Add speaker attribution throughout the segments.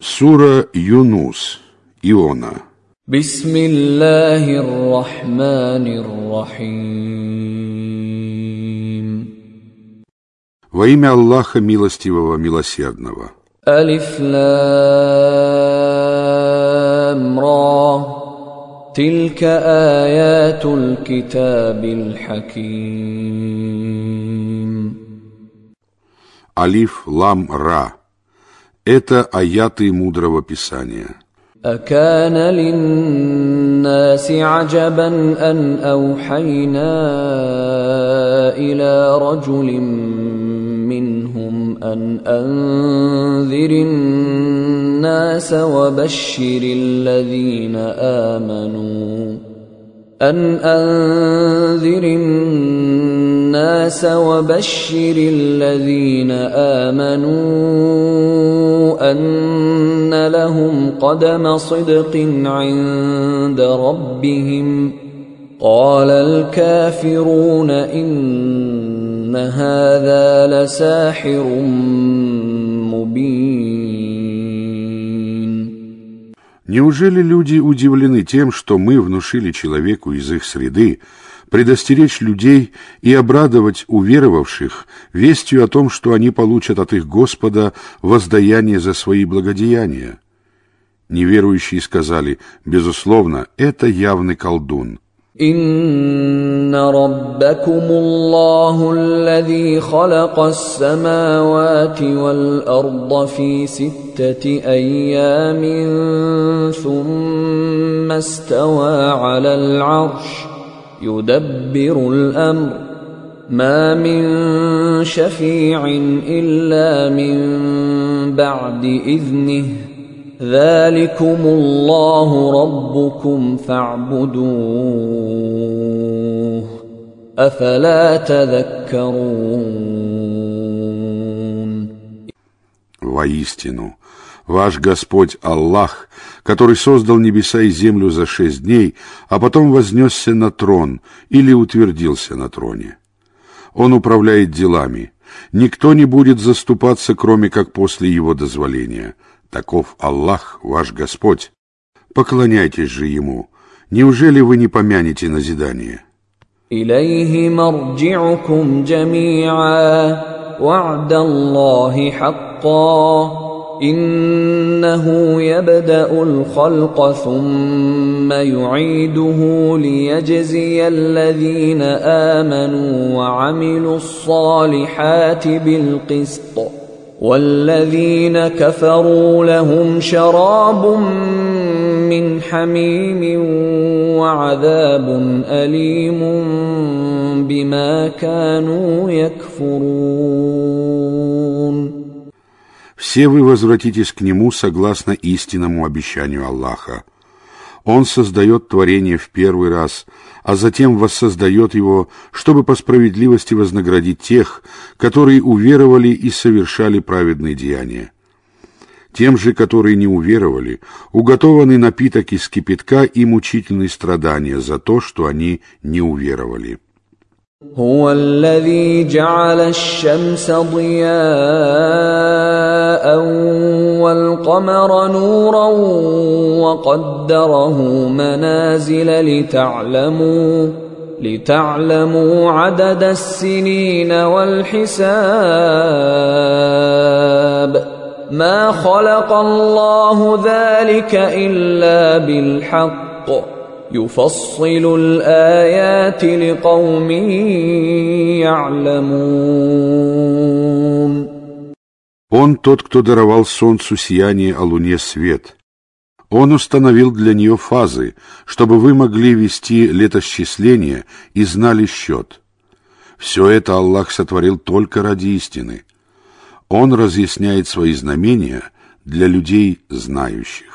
Speaker 1: Сура Юнус, Иона.
Speaker 2: Бисмиллахир рахманир рахим.
Speaker 1: Во имя Аллаха Милостивого, Милосердного.
Speaker 2: Алиф лам ра. Тилька аятуль китабиль хаким.
Speaker 1: Алиф лам ра. Это аяты мудрого писания.
Speaker 2: أكان للناس عجبا أن أوحينا إلى رجل منهم أن أنذر الناس وبشر الذين آمنوا أن لهم قدم صدق عند ربهم قال الكافرون إن هذا لساحر مبين.
Speaker 1: Неужели люди удивлены тем, что мы внушили человеку из их среды предостеречь людей и обрадовать уверовавших вестью о том, что они получат от их Господа воздаяние за свои благодеяния? Неверующие сказали: безусловно, это явный колдун.
Speaker 2: إن ربكم الله الذي خلق السماوات والأرض في 6 أيام ثم استوى على العرش يدبر الأمر ما من شفيع إلا من بعد إذنه ذلكم الله ربكم فاعبدوه أفلا تذكرون.
Speaker 1: Воистину, ваш Господь Аллах, который создал небеса и землю за 6 дней, а потом вознесся на трон или утвердился на троне. Он управляет делами. Никто не будет заступаться, кроме как после его дозволения. Таков Аллах, ваш Господь. Поклоняйтесь же Ему. Неужели вы не помянете назидание?
Speaker 2: إليه مرجعكم جميعا وعد الله حقا إنه يبدأ الخلق ثم يعيده ليجزي الذين آمنوا وعملوا الصالحات بالقسط والذين كفروا لهم شراب من حميم وعذاب أليم بما كانوا يكفرون.
Speaker 1: Все вы возвратитесь к Нему согласно истинному обещанию Аллаха. Он создает творение в первый раз, а затем воссоздает его, чтобы по справедливости вознаградить тех, которые уверовали и совершали праведные деяния. Тем же, которые не уверовали, уготованы напиток из кипятка и мучительные страдания за то, что они не уверовали.
Speaker 2: هو الذي جعل الشمس ضياء والقمر نورا وقدره منازل لتعلموا عدد السنين والحساب ما خلق الله ذلك إلا بالحق يفصل الآيات لقوم يعلمون.
Speaker 1: Он тот, кто даровал солнцу сияние, а луне свет. Он установил для нее фазы, чтобы вы могли вести летосчисление и знали счет. Все это Аллах сотворил только ради истины. Он разъясняет свои знамения для людей знающих.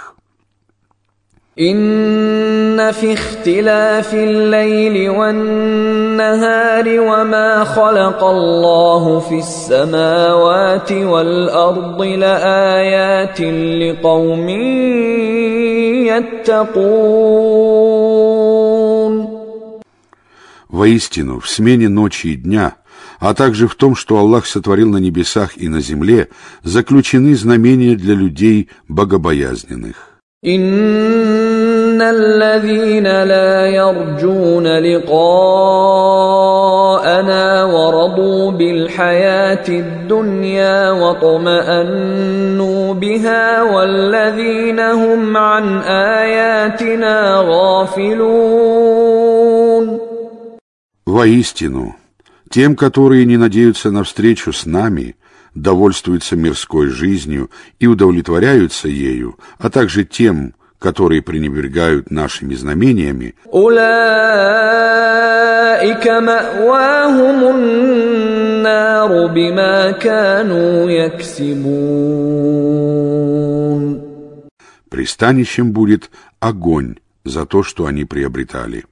Speaker 2: إن في اختلاف الليل والنهار وما خلق الله في السماوات والأرض لآيات لقوم يتقون.
Speaker 1: Воистину, в смене ночи и дня, а также в том, что Аллах сотворил на небесах и на земле, заключены знамения для людей богобоязненных.
Speaker 2: إن الذين لا يرجون لقاءنا ورضوا بالحياة الدنيا واطمأنوا بها والذين هم عن آياتنا غافلون.
Speaker 1: Воистину, тем, которые не надеются на встречу с нами, довольствуются мирской жизнью и удовлетворяются ею, а также тем, которые пренебрегают нашими знамениями,
Speaker 2: أولئك مأواهم النار بما كانوا يكسبون.
Speaker 1: пристанищем будет огонь за то, что они приобретали.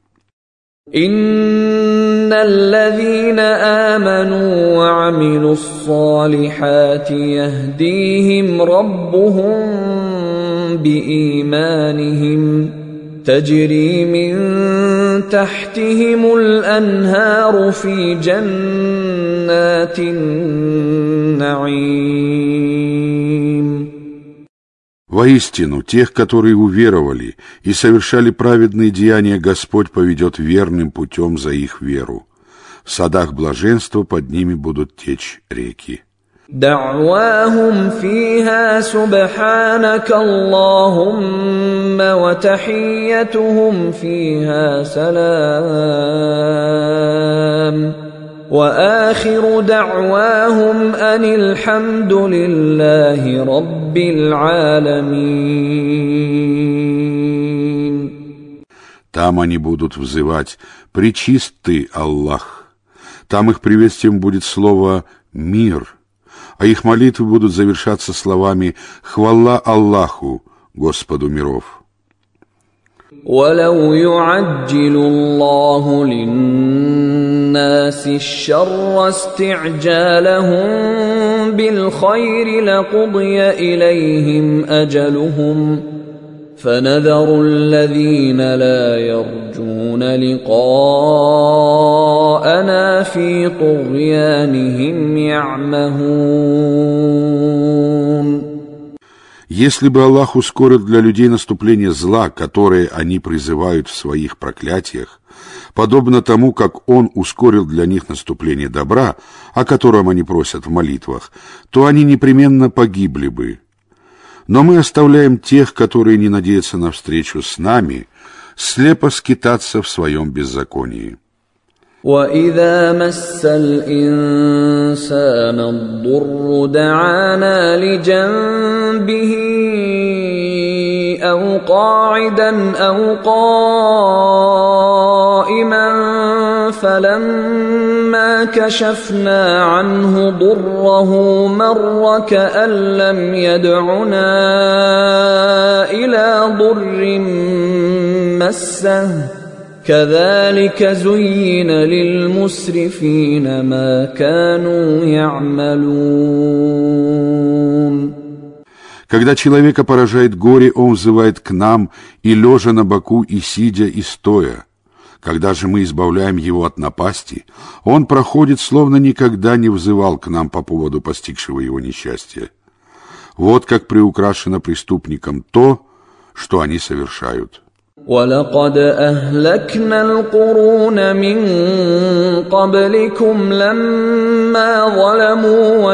Speaker 2: إن الذين آمنوا وعملوا الصالحات يهديهم ربهم بإيمانهم تجري من تحتهم الأنهار في جنات النعيم.
Speaker 1: Воистину, тех, которые уверовали и совершали праведные деяния, Господь поведет верным путем за их веру. В садах блаженства под ними будут течь реки.
Speaker 2: دعواهم فيها سبحانك اللهم وتحيتهم فيها سلام وآخر دعواهم أن الحمد لله رب العالمين.
Speaker 1: Там они будут взывать: «Пречист ты, Аллах». Там их приветствием будет слово «мир», а их молитвы будут завершаться словами «Хвала Аллаху, Господу миров».
Speaker 2: ولو يعجل الله للناس الشر استعجالهم بالخير لقضي إليهم أجلهم فنذر الذين لا يرجون لقاءنا في طغيانهم يعمهون.
Speaker 1: Если бы Аллах ускорил для людей наступление зла, которое они призывают в своих проклятиях, подобно тому, как Он ускорил для них наступление добра, о котором они просят в молитвах, то они непременно погибли бы. Но мы оставляем тех, которые не надеются на встречу с нами, слепо скитаться в своем беззаконии.
Speaker 2: وَإِذَا مَسَّ الْإِنسَانَ الضُّرُّ دَعَانَا لِجَنبِهِ أَوْ قَاعِدًا أَوْ قَائِمًا فَلَمَّا كَشَفْنَا عَنْهُ ضُرَّهُ مَرَّ كَأَن لَّمْ يَدْعُنَا إِلَى ضُرٍّ مَّسَّهُ كذلك زين للمسرفين ما كانوا يعملون.
Speaker 1: Когда человека поражает горе, он взывает к нам и лежа на боку, и сидя, и стоя. Когда же мы избавляем его от напасти, он проходит, словно никогда не взывал к нам по поводу постигшего его несчастья. Вот как приукрашено преступникам то, что они совершают.
Speaker 2: وَلَقَدْ أَهْلَكْنَا الْقُرُونَ مِنْ قَبْلِكُمْ لَمَّا ظَلَمُوا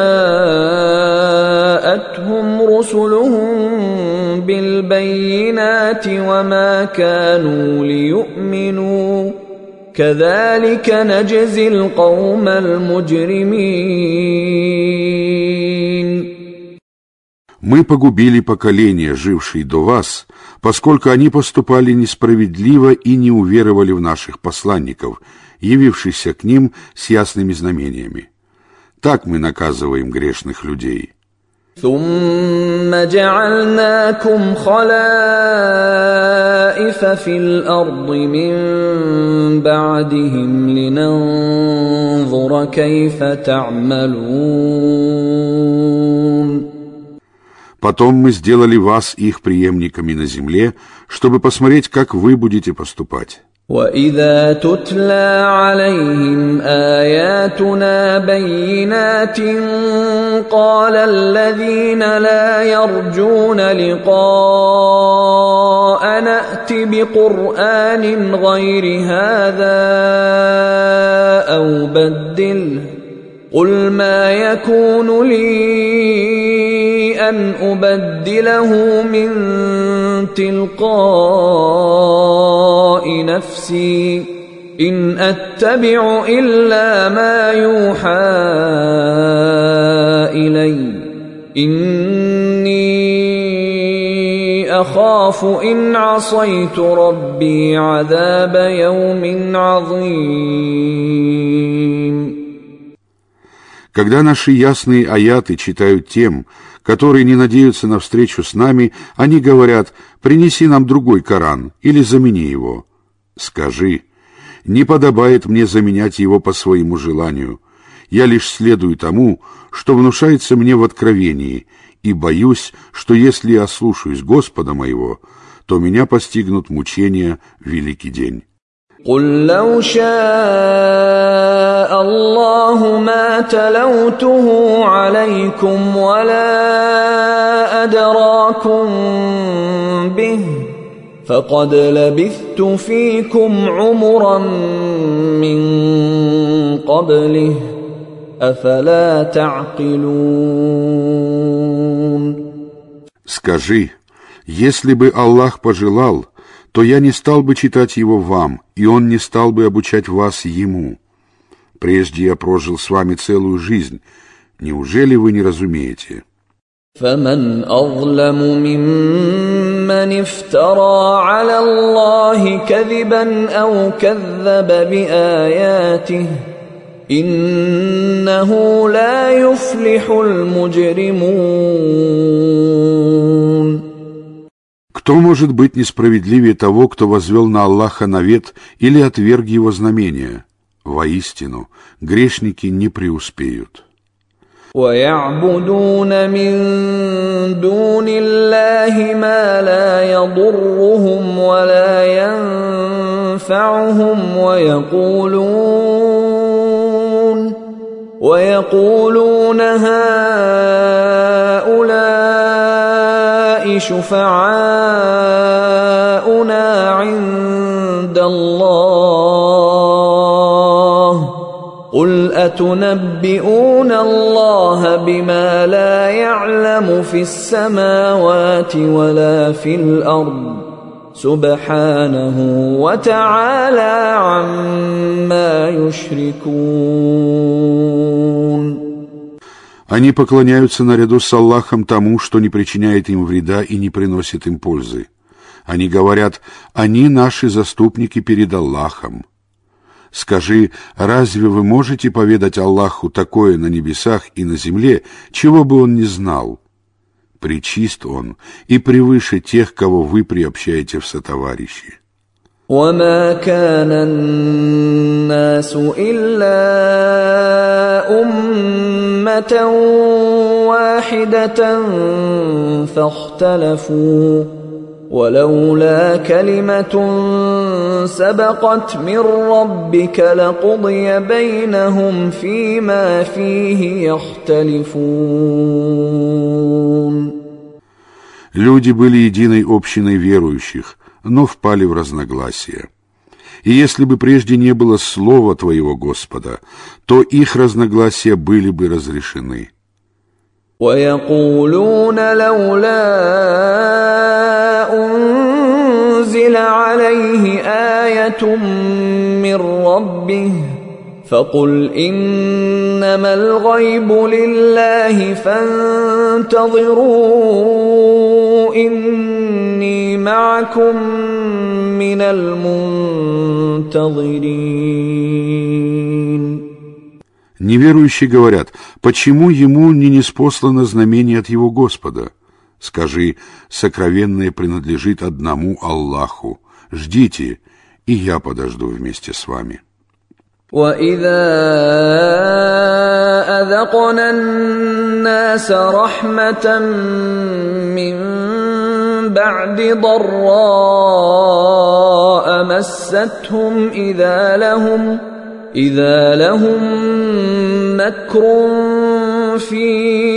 Speaker 2: وَجَاءَتْهُمْ رُسُلُهُم بِالْبَيِّنَاتِ وَمَا كَانُوا لِيُؤْمِنُوا كَذَلِكَ نَجْزِي الْقَوْمَ الْمُجْرِمِينَ.
Speaker 1: Мы погубили поколения, жившие до вас, поскольку они поступали несправедливо и не уверовали в наших посланников, явившихся к ним с ясными знамениями. Так мы наказываем грешных людей.
Speaker 2: ثم جعلناكم خلائف في الأرض من بعدهم لننظر كيف تعملون.
Speaker 1: Потом мы сделали вас их преемниками на земле, чтобы посмотреть, как вы будете поступать.
Speaker 2: وَإِذَا تُتْلَى عَلَيْهِمْ آيَاتُنَا بَيِّنَاتٍ قَالَ الَّذِينَ لَا يَرْجُونَ لِقَاءَنَا ائْتِ بِقُرْآنٍ غَيْرِ هَذَا أَوْ بَدِّلْهُ قُلْ مَا يَكُونُ لِي أَنْ أُبَدِّلَهُ مِنْ تِلْقَاءِ نَفْسِي إِنْ أَتَّبِعُ إِلَّا مَا يُوحَى إِلَيَّ إِنِّي أَخَافُ إِنْ عَصَيْتُ رَبِّي عَذَابَ يَوْمٍ عَظِيمٍ.
Speaker 1: Когда наши ясные аяты читают тем, которые не надеются на встречу с нами, они говорят: «Принеси нам другой Коран или замени его». Скажи: «Не подобает мне заменять его по своему желанию. Я лишь следую тому, что внушается мне в откровении, и боюсь, что если я ослушаюсь Господа моего, то меня постигнут мучения в великий день».
Speaker 2: قُل لَّوْ شَاءَ اللَّهُ مَا تَلَوْتُهُ عَلَيْكُمْ وَلَا أَدْرَاكُم بِهِ فَقَدْ لَبِثْتُ فِيكُمْ عُمُرًا مِّن قَبْلِهِ أَفَلَا تَعْقِلُونَ.
Speaker 1: Скажи: если бы Аллах пожелал, то я не стал бы читать его вам, и он не стал бы обучать вас ему. Прежде я прожил с вами целую жизнь. Неужели вы не разумеете?
Speaker 2: فَمَنْ أَظْلَمُ مِمَّنِ افْتَرَى عَلَى اللَّهِ كَذِبًا أَوْ كَذَّبَ بِآيَاتِهِ إِنَّهُ لَا يُفْلِحُ الْمُجْرِمُونَ.
Speaker 1: Кто может быть несправедливее того, кто возвел на Аллаха навет или отверг его знамения? Воистину, грешники не преуспеют.
Speaker 2: وَيَعْبُدُونَ مِن دُونِ اللَّهِ مَا لَا يَضُرُّهُمْ وَلَا يَنفَعُهُمْ وَيَقُولُونَ هَؤُلَاءِ شُفَعَاؤُنَا عِندَ اللَّهِ قُلْ أَتُنَبِّئُونَ اللَّهَ بِمَا لَا يَعْلَمُ فِي السَّمَاوَاتِ وَلَا فِي الْأَرْضِ سُبْحَانَهُ وَتَعَالَى عَمَّا يُشْرِكُونَ.
Speaker 1: Они поклоняются наряду с Аллахом тому, что не причиняет им вреда и не приносит им пользы. Они говорят: «Они наши заступники перед Аллахом». Скажи: разве вы можете поведать Аллаху такое на небесах и на земле, чего бы Он не знал? Пречист Он и превыше тех, кого вы приобщаете в сотоварищи.
Speaker 2: وَمَا كَانَ النَّاسُ إِلَّا أُمَّةً وَاحِدَةً فَاخْتَلَفُوا وَلَوْلَا كَلِمَةٌ سَبَقَتْ مِنْ رَبِّكَ لَقُضِيَ بَيْنَهُمْ فِيمَا فِيهِ يَخْتَلِفُونَ.
Speaker 1: Люди были единой общиной верующих, но впали в разногласия. И если бы прежде не было слова Твоего, Господа, то их разногласия были бы разрешены.
Speaker 2: وَيَقُولُونَ لَوْلَا أُنزِلَ عَلَيْهِ آيَةٌ مِّن رَّبِّهِ فَقُلْ إِنَّمَا الْغَيْبُ لِلَّهِ فَانتَظِرُوا إِنِّي مَعَكُم مِّنَ الْمُنتَظِرِينَ.
Speaker 1: Неверующие говорят: почему ему не ниспослано знамение от его Господа? Скажи: сокровенное принадлежит одному Аллаху. Ждите, и я подожду вместе с вами.
Speaker 2: وَإِذَا أَذَقْنَا النَّاسَ رَحْمَةً مِّن بَعْدِ ضَرَّاءَ مستهم إذا لهم مكر في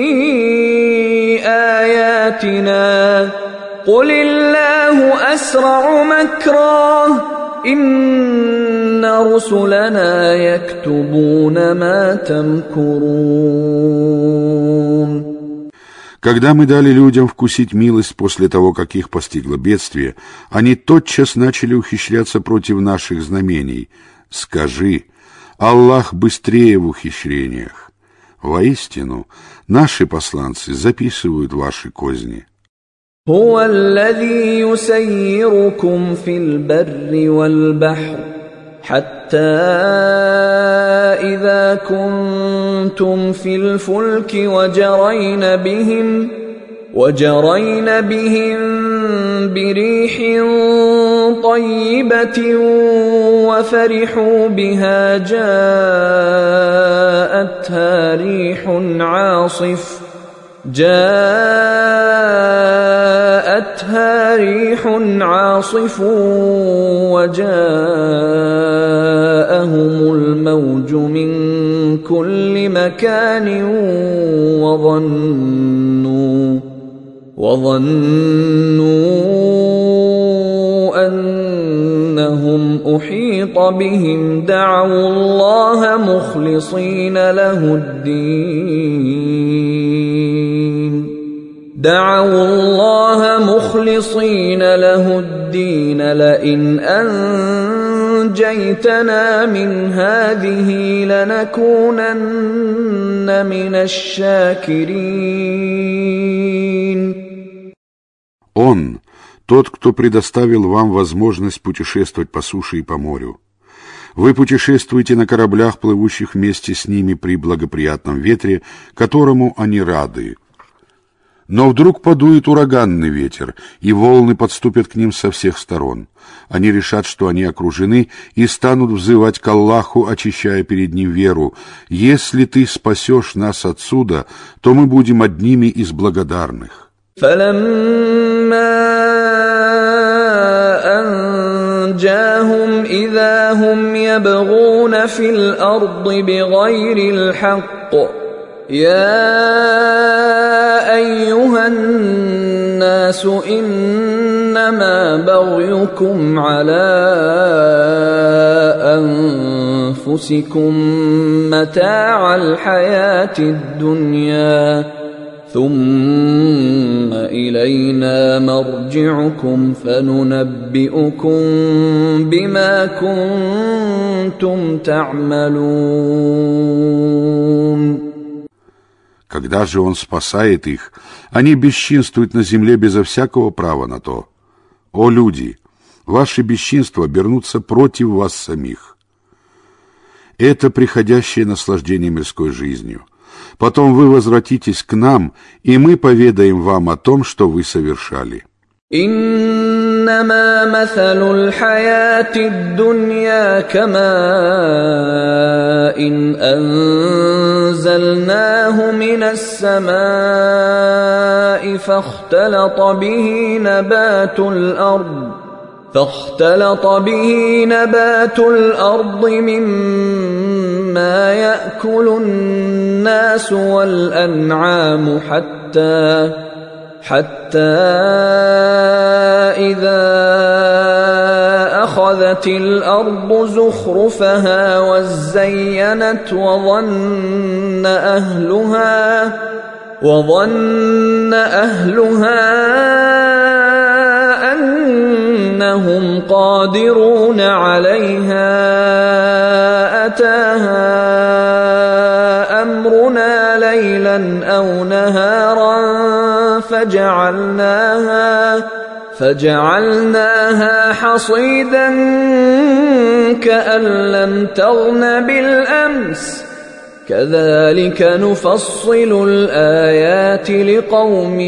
Speaker 2: آياتنا قل الله أسرع مكرا إن رسلنا يكتبون ما تمكرون.
Speaker 1: Когда мы дали людям вкусить милость после того, как их постигло бедствие, они тотчас начали ухищряться против наших знамений. Скажи, Аллах быстрее в ухищрениях. Воистину, наши посланцы записывают ваши козни.
Speaker 2: هو الذي يسيركم في البر والبحر حتى إذا كنتم في الفلك وجرين بهم بريح طيبة وفرحوا بها جاءتها ريح عاصف وجاءهم الموج من كل مكان وظنوا أنهم أحيط بهم دعوا الله مخلصين له الدين لئن أنجيتنا من هذه لنكونن من الشاكرين.
Speaker 1: Он, тот, кто предоставил вам возможность путешествовать по суше и по морю. Вы путешествуете на кораблях, плывущих вместе с ними при благоприятном ветре, которому они рады. Но вдруг подует ураганный ветер, и волны подступят к ним со всех сторон. Они решат, что они окружены, и станут взывать к Аллаху, очищая перед ним веру. Если ты спасешь нас отсюда, то мы будем одними из благодарных.
Speaker 2: فلما أنجاهم إذا هم يبغون في الأرض بغير الحق يا أيها الناس إنما بغيكم على أنفسكم متاع الحياة الدنيا ثم إلينا مرجعكم فننبئكم بما كنتم تعملون.
Speaker 1: Когда же он спасает их, они бесчинствуют на земле безо всякого права на то. О люди, ваши бесчинства обернутся против вас самих. Это приходящее наслаждение мирской жизнью. Потом вы возвратитесь к нам, и мы поведаем вам о том, что вы совершали.
Speaker 2: إنما مثل الحياة الدنيا كماء إن أنزلناه من السماء فاختلط به نبات الأرض مما يأكل الناس والأنعام حتى إذا أخذت الأرض زخرفها وزينت وظن أهلها أنهم قادرون عليها أتاها أمرنا ليلا أو نهارا فجعلناها حصيدا كأن لم تغن بالأمس كذلك نفصل الآيات لقوم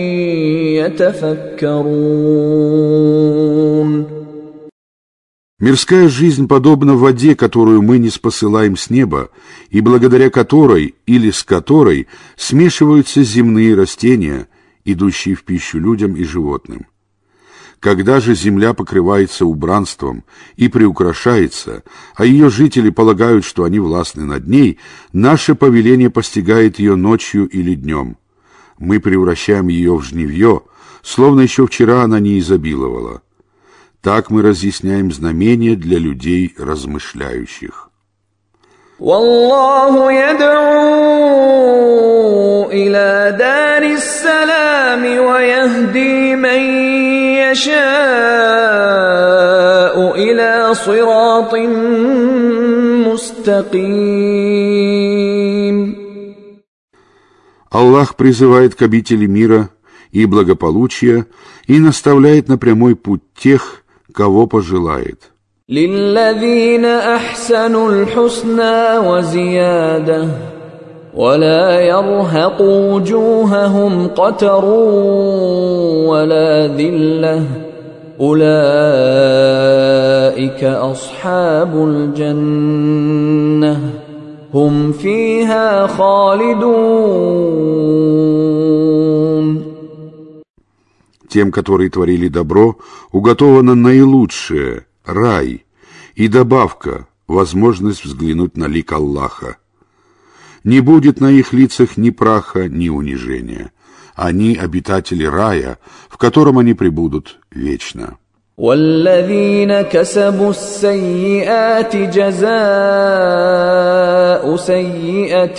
Speaker 2: يتفكرون.
Speaker 1: Мирская жизнь подобна воде, которую мы не спосылаем с неба, и благодаря которой или с которой смешиваются земные растения, идущие в пищу людям и животным. Когда же земля покрывается убранством и приукрашается, а ее жители полагают, что они властны над ней, наше повеление постигает ее ночью или днем. Мы превращаем ее в жнивье, словно еще вчера она не изобиловала. Так мы разъясняем знамения для людей размышляющих.
Speaker 2: والله يدعو إلى دار السلام ويهدي من يشاء إلى صراط مستقيم.
Speaker 1: Аллах призывает к обители мира и благополучия и наставляет на прямой путь тех, кого пожелает.
Speaker 2: للذين أحسنوا الحسنى وزيادة ولا يرهق وجوههم قتر ولا ذلة أولئك أصحاب الجنة هم فيها خالدون.
Speaker 1: Тем, которые творили добро, уготовано наилучшее — рай, и добавка — возможность взглянуть на лик Аллаха. Не будет на их лицах ни праха, ни унижения. Они обитатели рая, в котором они пребудут вечно.
Speaker 2: والذين كسبوا السيئات جزاء سيئة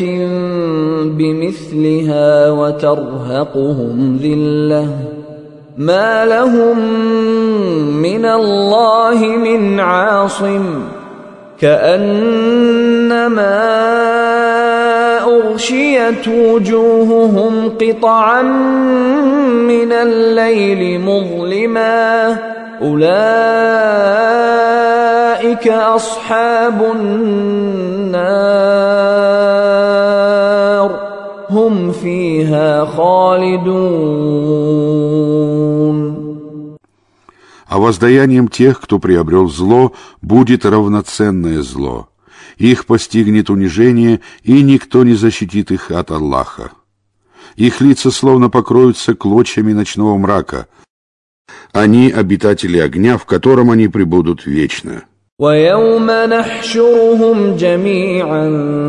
Speaker 2: بمثلها وترهقهم ذلة ما لهم من الله من عاصم كأنما أغشيت وجوههم قطعا من الليل مظلما أولئك أصحاب النار هم فيها خالدون.
Speaker 1: А воздаянием тех, кто приобрел зло, будет равноценное зло. Их постигнет унижение, и никто не защитит их от Аллаха. Их лица словно покроются клочьями ночного мрака. Они обитатели огня, в котором они пребудут вечно.
Speaker 2: وَيَوْمَ نَحْشُرُهُمْ جَمِيعًا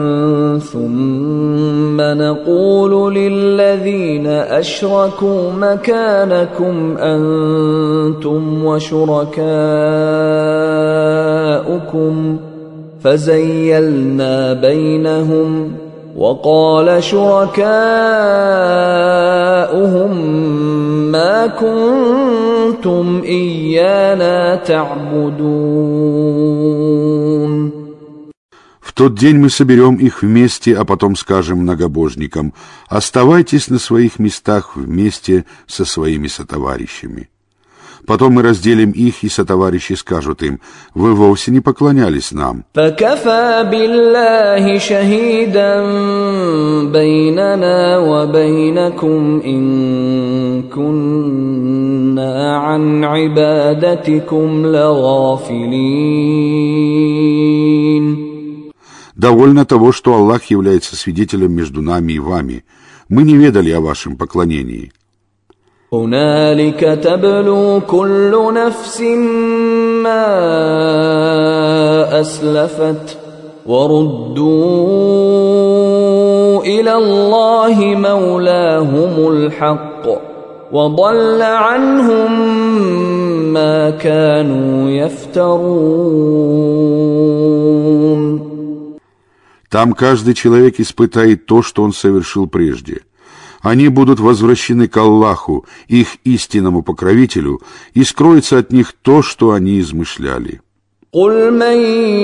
Speaker 2: ثُمَّ نَقُولُ لِلَّذِينَ أَشْرَكُوا مَكَانَكُمْ أَنْتُمْ وَشُرَكَاؤُكُمْ فَزَيَّلْنَا بَيْنَهُمْ وَقَالَ شُرَكَاؤُهُمْ مَا كُنْتُمْ إِيَّانَا تَعْبُدُونَ.
Speaker 1: В тот день мы соберем их вместе, а потом скажем многобожникам: оставайтесь на своих местах вместе со своими сотоварищами. Потом мы разделим их, и сотоварищи скажут им: вы вовсе не поклонялись нам.
Speaker 2: فَكَفَى بِاللَّهِ شَهِيدًا بَيْنَنَا وَبَيْنَكُمْ إِن كُنَّا عَنْ عِبَادَتِكُمْ لَغَافِلِينَ.
Speaker 1: Довольно того, что Аллах является свидетелем между нами и вами. Мы не ведали о вашем поклонении.
Speaker 2: هنالك تبلو كل نفس ما أسلفت وردوا إلى الله مولاهم الحق وضل عنهم ما كانوا يفترون.
Speaker 1: Там каждый человек испытает то, что он совершил прежде. Они будут возвращены к Аллаху, их истинному покровителю, и скроется от них то, что они измышляли.
Speaker 2: قل من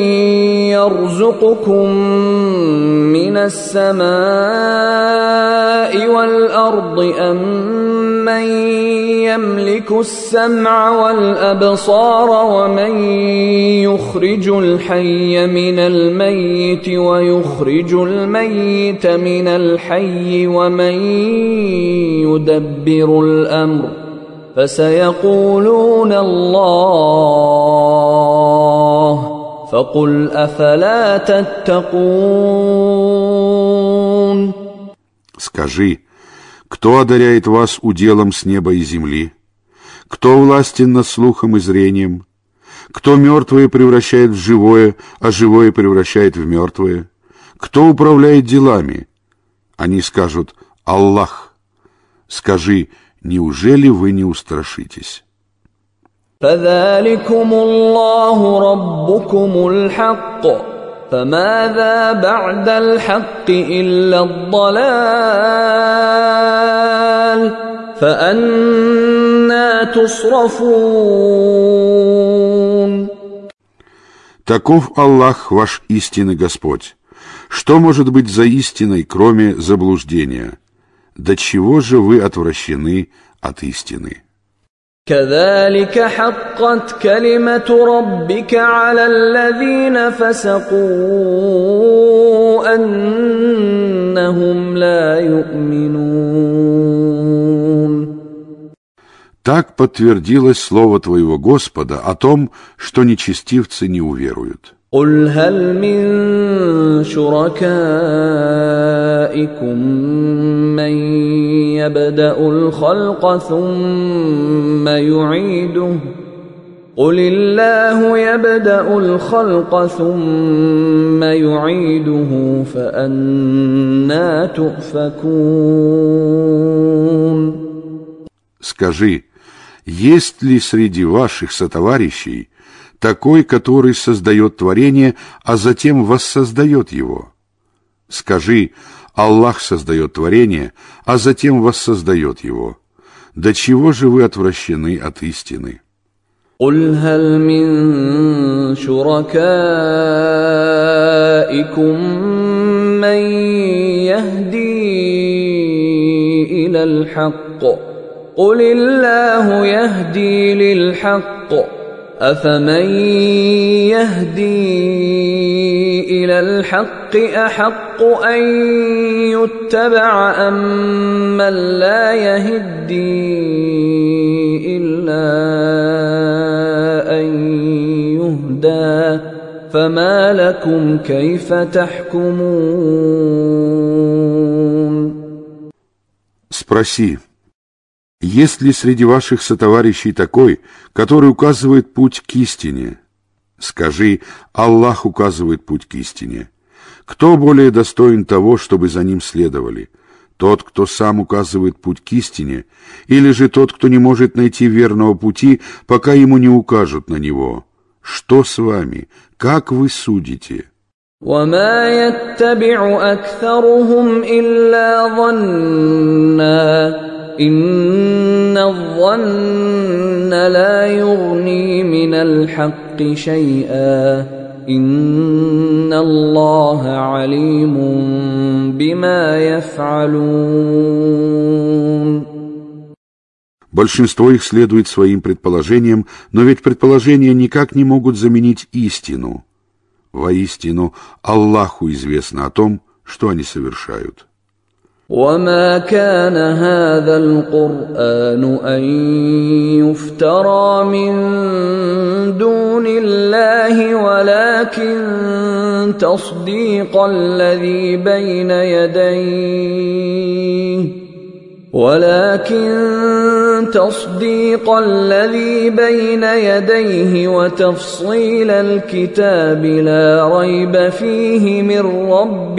Speaker 2: يرزقكم من السماء والأرض أم من يملك السمع والأبصار ومن يخرج الحي من الميت ويخرج الميت من الحي ومن يدبر الأمر فسيقولون الله فقل أفلا تتقون.
Speaker 1: Скажи, кто одаряет вас уделом с неба и земли? Кто властен над слухом и зрением? Кто мертвое превращает в живое, а живое превращает в мертвое? Кто управляет делами? Они скажут: Аллах. Скажи: неужели вы не устрашитесь?
Speaker 2: فذلكم الله ربكم الحق فماذا بعد الحق إلا الضلال فأنى تصرفون.
Speaker 1: Таков Аллах, ваш истинный Господь. Что может быть за истиной, кроме заблуждения? До чего же вы отвращены от истины?
Speaker 2: كذلك حقت كلمة ربك على الذين فسقوا أنهم لا يؤمنون.
Speaker 1: Так подтвердилось слово твоего Господа о том, что нечестивцы не уверуют.
Speaker 2: قل هل من شركائكم من يبدأ الخلق ثم يعيده قل الله يبدأ الخلق ثم يعيده فأنى تؤفكون.
Speaker 1: Скажи, есть ли среди ваших сотоварищей такой, который создает творение, а затем воссоздает его? Скажи: Аллах создает творение, а затем воссоздает его. До чего же вы отвращены от истины?
Speaker 2: قل هل من شركائكم من يهدي إلى الحق قل الله يهدي للحق أفمن يهدي إلى الحق أحق أن يتبع أمن لا يهدي إلا أن يهدى فما لكم كيف تحكمون.
Speaker 1: Спроси: есть ли среди ваших сотоварищей такой, который указывает путь к истине? Скажи: Аллах указывает путь к истине. Кто более достоин того, чтобы за ним следовали? Тот, кто сам указывает путь к истине, или же тот, кто не может найти верного пути, пока ему не укажут на него? Что с вами? Как вы судите?
Speaker 2: وما يتبع أكثرهم إلا ظنا إن الظن لا يغني من الحق شيئا إن الله عليم بما يفعلون.
Speaker 1: Большинство их следует своим предположениям, но ведь предположения никак не могут заменить истину. Воистину, Аллаху известно о том, что они совершают.
Speaker 2: وما كان هذا القرآن أن يفترى من دون الله ولكن تصديق الذي بين يديه وتفصيل الكتاب لا ريب فيه من رب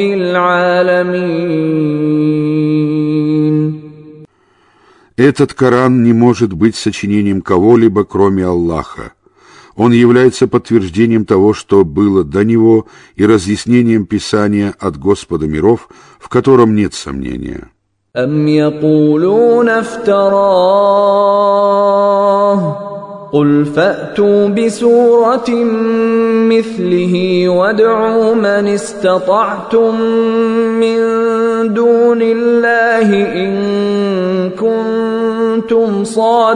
Speaker 2: العالمين.
Speaker 1: Этот Коран не может быть сочинением кого-либо, кроме Аллаха. Он является подтверждением того, что было до него, и разъяснением Писания от Господа миров, в котором нет сомнения.
Speaker 2: أم يقولون افتراه قل فأتوا بسورة مثله وادعوا من استطعتم من دون الله إن كنتم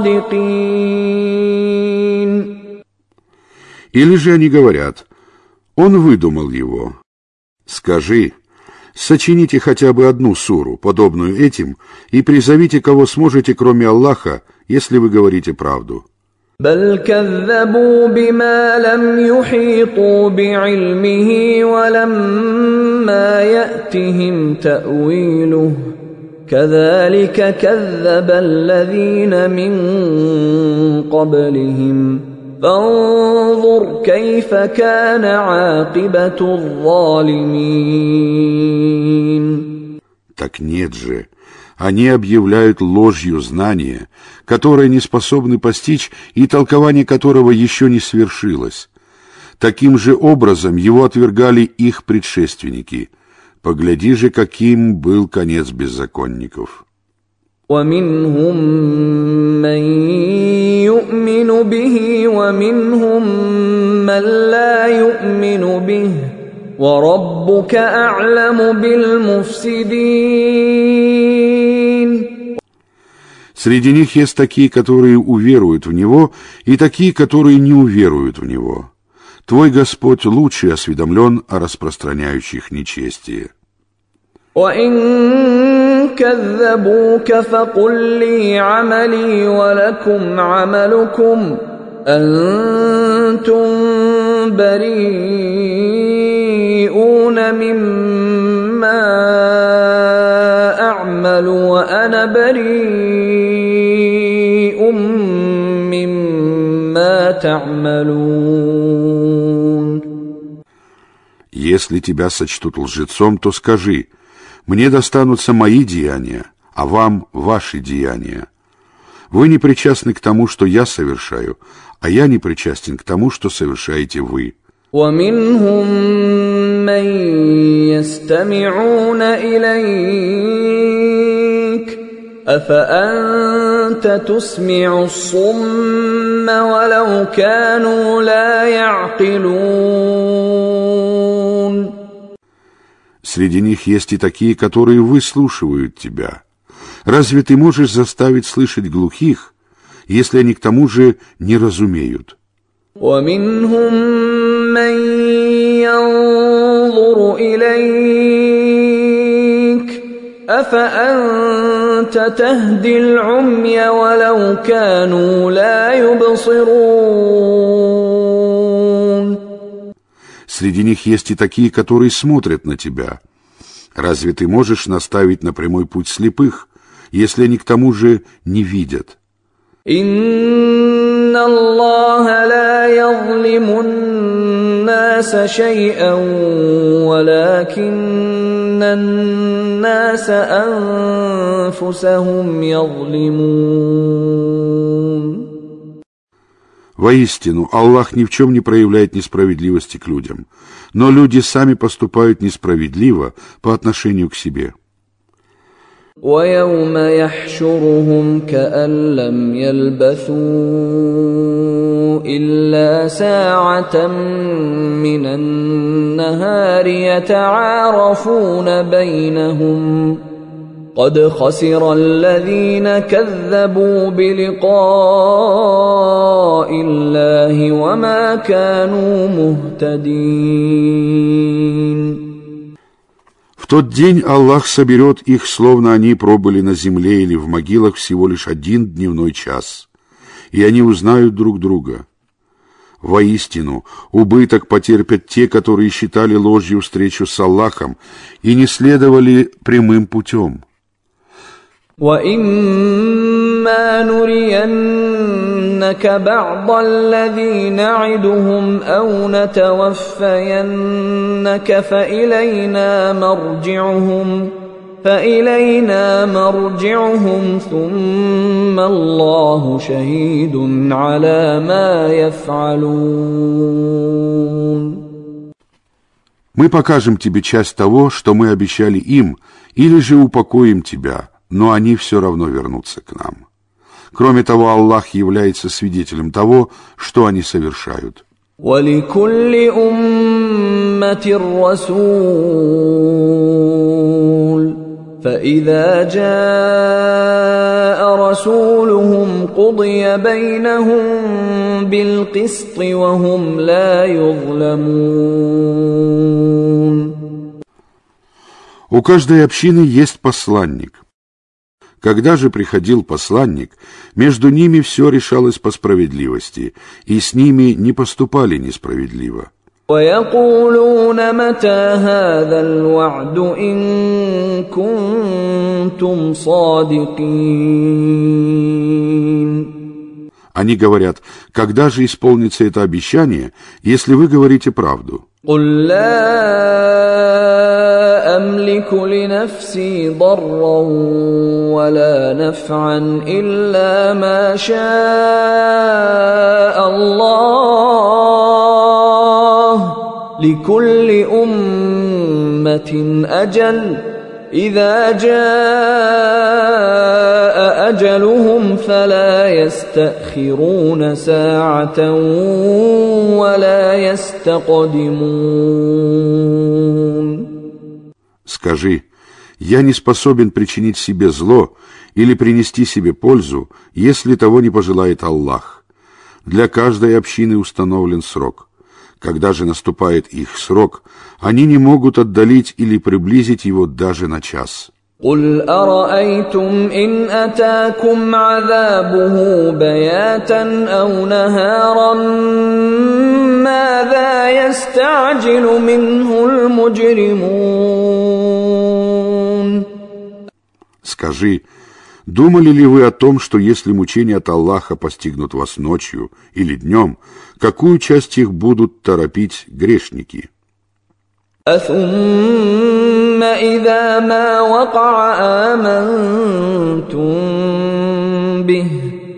Speaker 2: صادقين.
Speaker 1: Или же они говорят: он выдумал его. Скажи: сочините хотя бы одну суру, подобную этим, и призовите, кого сможете, кроме Аллаха, если вы говорите правду.
Speaker 2: بل كذبوا بما لم يحيطوا بعلمه ولما يأتهم تأويله كذلك كذب الذين من قبلهم فانظر كيف كان عاقبة الظالمين.
Speaker 1: Так нет же, они объявляют ложью знания, которое не способны постичь и толкование которого еще не свершилось. Таким же образом его отвергали их предшественники. Погляди же, каким был конец беззаконников.
Speaker 2: ومنهم من يؤمن به ومنهم من لا يؤمن به وربك أعلم بالمفسدين.
Speaker 1: Среди них есть такие, которые уверуют в него, и такие, которые не уверуют в него. Твой Господь лучше осведомлен о распространяющих нечестие.
Speaker 2: وَإِن كَذَّبُوكَ فَقُل لِّي عَمَلِي وَلَكُمْ عَمَلُكُمْ أَنتُم بَرِيئُونَ مِمَّا أَعْمَلُ وَأَنَا بَرِيءٌ مِّمَّا تَعْمَلُونَ.
Speaker 1: Если тебя сочтут лжецом, то скажи: мне достанутся мои деяния, а вам ваши деяния. Вы не причастны к тому, что я совершаю, а я не причастен к тому, что совершаете вы.
Speaker 2: وَمِنْهُمْ مَنْ يَسْتَمِعُونَ إِلَيْكَ أَفَأَنْتَ تُسْمِعُ الصُّمَّ وَلَوْ كَانُوا لَا يَعْقِلُونَ.
Speaker 1: Среди них есть и такие, которые выслушивают тебя. Разве ты можешь заставить слышать глухих, если они к тому же не разумеют?
Speaker 2: وَمِنْهُمْ مَنْ يَنْظُرُ إِلَيْكَ أَفَأَنْتَ تَهْدِي الْعُمْيَ وَلَوْ كَانُوا لَا يُبْصِرُونَ.
Speaker 1: Среди них есть и такие, которые смотрят на тебя. Разве ты можешь наставить на прямой путь слепых, если они к тому же не видят?
Speaker 2: إِنَّ اللَّهَ لَا يَظْلِمُ النَّاسَ شَيْئًا وَلَكِنَّ النَّاسَ أَنفُسَهُمْ يَظْلِمُونَ.
Speaker 1: Воистину, Аллах ни в чем не проявляет несправедливости к людям, но люди сами поступают несправедливо по отношению к себе.
Speaker 2: وَيَوْمَ يَحْشُرُهُمْ كَأَن لَّمْ يَلْبَثُوا إِلَّا سَاعَةً مِّنَ النَّهَارِ يَتَعَارَفُونَ بَيْنَهُمْ قَدْ خَسِرَ الَّذِينَ كَذَّبُوا بِلِقَاءِ اللَّهِ وَمَا كَانُوا مُهْتَدِينَ.
Speaker 1: В тот день Аллах соберет их, словно они пробыли на земле или в могилах всего лишь один дневной час, и они узнают друг друга. Воистину, убыток потерпят те, которые считали ложью встречу с Аллахом и не следовали прямым путем.
Speaker 2: وَإِمَّا نُرِيَنَّكَ بَعْضَ الَّذِي نَعِدُهُمْ أَوْ نَتَوَفَّيَنَّكَ فَإِلَيْنَا مَرْجِعُهُمْ ثُمَّ اللَّهُ شَهِيدٌ عَلَى مَا يَفْعَلُونَ.
Speaker 1: Мы покажем тебе часть того, что мы обещали им, или же упокоим тебя, но они все равно вернутся к нам. Кроме того, Аллах является свидетелем того, что они совершают.
Speaker 2: وَلِكُلِّ أُمَّةٍ رَسُولٌ فَإِذَا جَاءَ رَسُولُهُمْ قُضِيَ بَيْنَهُم بِالْقِسْطِ وَهُمْ لَا يُظْلَمُونَ.
Speaker 1: У каждой общины есть посланник. Когда же приходил посланник, между ними все решалось по справедливости, и с ними не поступали несправедливо.
Speaker 2: ويقولون متى هذا الوعد إن كنتم صادقين.
Speaker 1: Они говорят: когда же исполнится это обещание, если вы говорите правду?
Speaker 2: قل لا أملك لنفسي ضرا ولا نفعا إلا ما شاء الله لكل أمة أجل إذا جاء أجلهم فلا يستأخرون ساعة ولا يستقدمون.
Speaker 1: Скажи: я не способен причинить себе зло или принести себе пользу, если того не пожелает Аллах. Для каждой общины установлен срок. Когда же наступает их срок, они не могут отдалить или приблизить его даже на час.
Speaker 2: قل أرأيتم إن أتاكم عذابه بياتا أو نهارا ماذا يستعجل منه المجرمون.
Speaker 1: Скажи: думали ли вы о том, что если мучения от Аллаха постигнут вас ночью или днем, какую часть их будут торопить грешники?
Speaker 2: أثم إذا ما وقع آمنتم به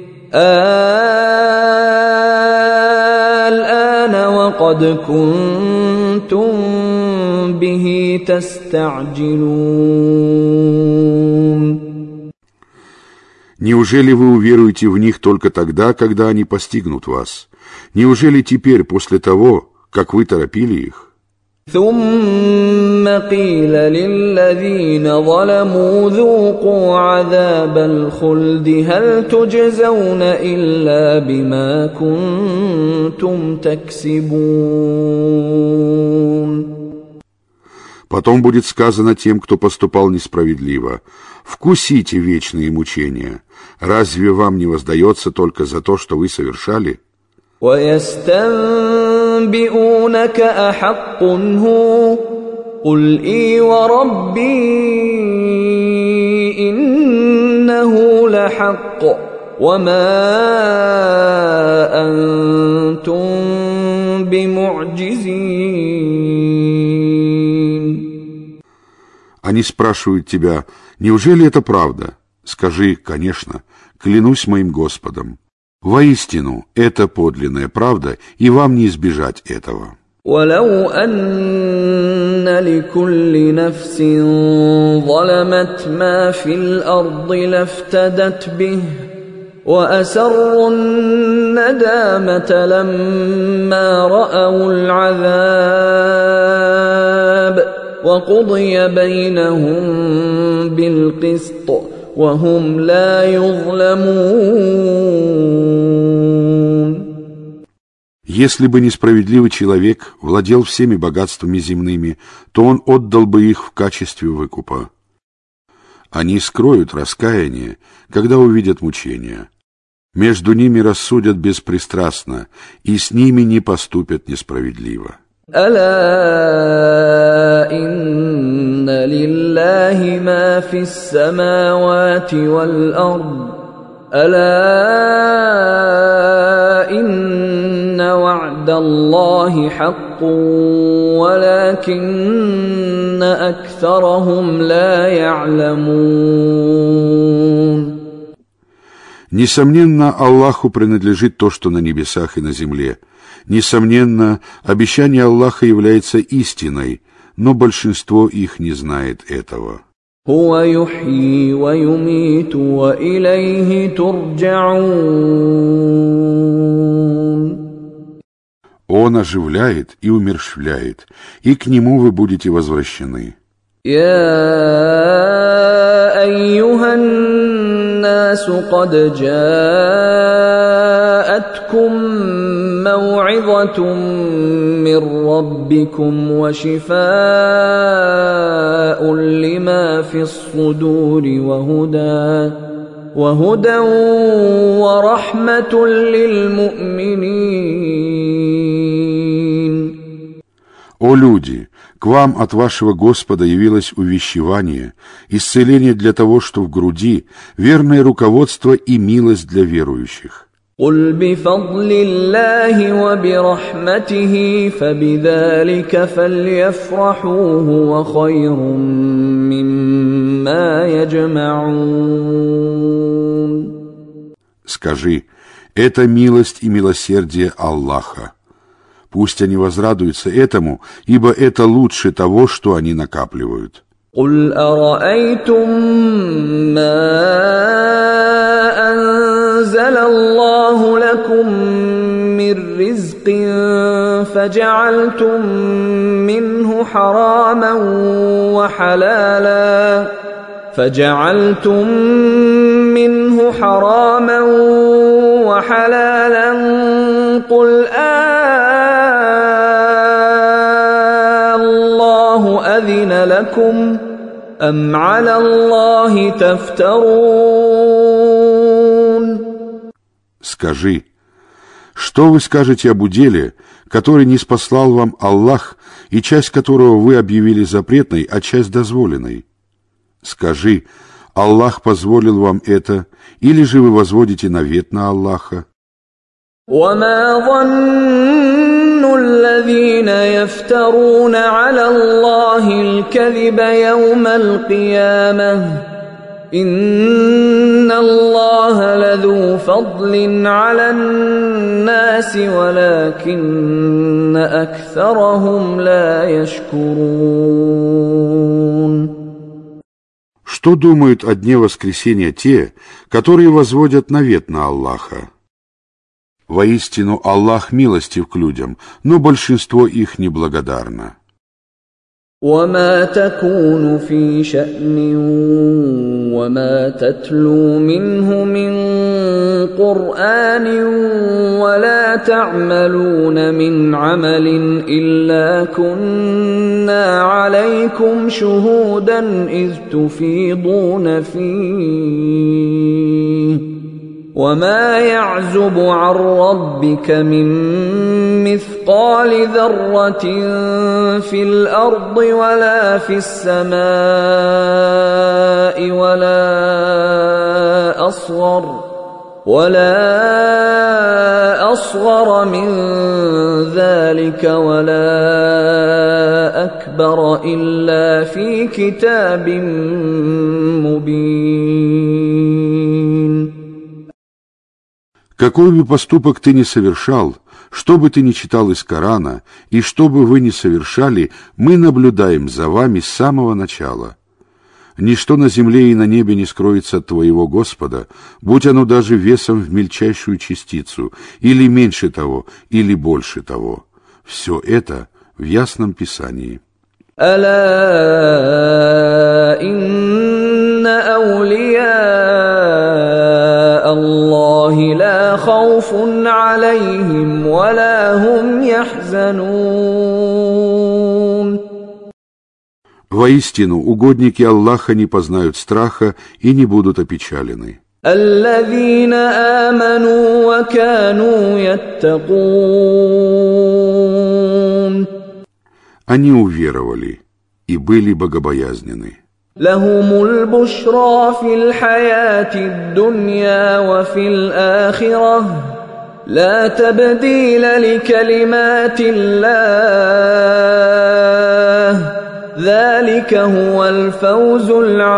Speaker 2: الآن وقد كنتم به تستعجلون.
Speaker 1: Неужели вы уверуете в них только тогда, когда они постигнут вас? Неужели теперь, после того, как вы торопили их?
Speaker 2: ثم قيل للذين ظلموا ذوقوا عذاب الخلد هل تجزون إلا بما كنتم تكسبون.
Speaker 1: Потом будет сказано тем, кто поступал несправедливо: вкусите вечные мучения. Разве вам не воздается только за то, что вы совершали?
Speaker 2: ويستنبئونك أحق هو قل إي وربي إنه لحق وما أنتم بمعجزين.
Speaker 1: Они спрашивают тебя: неужели это правда? Скажи: конечно, клянусь моим Господом. Воистину, это подлинная правда, и вам не избежать этого.
Speaker 2: ولو أن لكل نفس ظلمت ما في الأرض لافتدت به وأسروا الندامة لما رأوا العذاب وقضي بينهم بالقسط وهم لا يظلمون.
Speaker 1: Если бы несправедливый человек владел всеми богатствами земными, то он отдал бы их в качестве выкупа. Они скроют раскаяние, когда увидят мучения. Между ними рассудят беспристрастно, и с ними не поступят несправедливо.
Speaker 2: ألا إن لله ما في السماوات والأرض ألا إن وعد الله حق ولكن أكثرهم لا يعلمون.
Speaker 1: Несомненно, Аллаху принадлежит то, что на небесах и на земле. Несомненно, обещание Аллаха является истиной, но большинство их не знает этого.
Speaker 2: هو يحيي ويميت وإليه ترجعون.
Speaker 1: Он оживляет и умерщвляет, и к нему вы будете возвращены.
Speaker 2: يا أيها الناس قد جاءتكم موعظة من ربكم وشفاء لما في الصدور وهدى ورحمة للمؤمنين.
Speaker 1: О люди, к вам от вашего Господа явилось увещевание, исцеление для того, что в груди, верное руководство и милость для верующих.
Speaker 2: قل بفضل الله وبرحمته فبذلك فليفرحوا هو خير مما يجمعون.
Speaker 1: Скажи, это милость и милосердие Аллаха. Пусть они возрадуются этому, ибо это лучше того, что они накапливают.
Speaker 2: قل أرأيتم ما أنزل الله لكم من رزق فجعلتم منه حراما وحلالا قل الله أذن لكم أم على الله تفترون.
Speaker 1: Скажи, что вы скажете об уделе, который ниспослал вам Аллах, и часть которого вы объявили запретной, а часть дозволенной? Скажи, Аллах позволил вам это, или же вы возводите навет на Аллаха?
Speaker 2: وما ظن الذين يفترون على الله الكذب يوم القيامة إن الله لذو فضل على الناس ولكن أكثرهم لا يشكرون.
Speaker 1: Что думают о дне воскресения те, которые возводят навет на Аллаха? Воистину, Аллах милостив к людям, но большинство их неблагодарно.
Speaker 2: وما تكون في شأن وما تتلو منه من قرآن ولا تعملون من عمل إلا كنا عليكم شهودا إذ تفيضون فيه وما يعزب عن ربك من مثقال ذرة في الأرض ولا في السماء ولا أصغر من ذلك ولا أكبر إلا في كتاب مبين.
Speaker 1: Какой бы поступок ты ни совершал, что бы ты ни читал из Корана, и что бы вы ни совершали, мы наблюдаем за вами с самого начала. Ничто на земле и на небе не скроется от твоего Господа, будь оно даже весом в мельчайшую частицу, или меньше того, или больше того. Все это в ясном Писании.
Speaker 2: ألا إن أولياء الله لا خوف عليهم ولا هم يحزنون.
Speaker 1: Воистину, угодники Аллаха не познают страха и не будут опечалены.
Speaker 2: الذين آمنوا وكانوا يتقون.
Speaker 1: Они уверовали и были богобоязнены.
Speaker 2: لهم البشرى في الحياة الدنيا وفي الآخرة لا تبديل لكلمات الله ذلك هو الفوز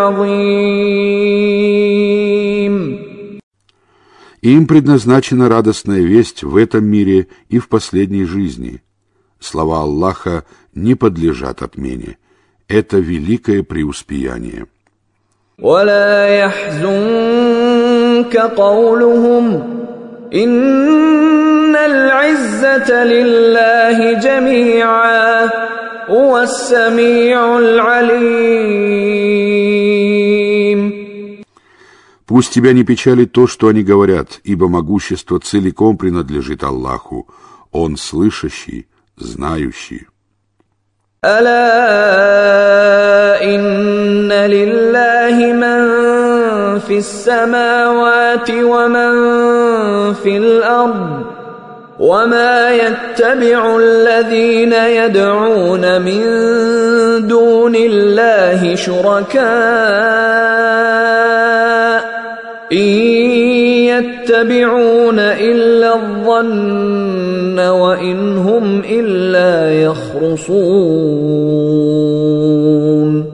Speaker 2: العظيم.
Speaker 1: Им предназначена радостная весть в этом мире и в последней жизни. Слова Аллаха не подлежат отмене. Это великое преуспеяние.
Speaker 2: ولا يحزنك قولهم إن العزة لله جميعا هو السميع العليم.
Speaker 1: Пусть тебя не печалит то, что они говорят, ибо могущество целиком принадлежит Аллаху. Он слышащий, знающий.
Speaker 2: ألا إن لله من في السماوات ومن في الأرض وما يتبع الذين يدعون من دون الله شركاء إن يتبعون إلا الظن وإن هم إلا يخرصون.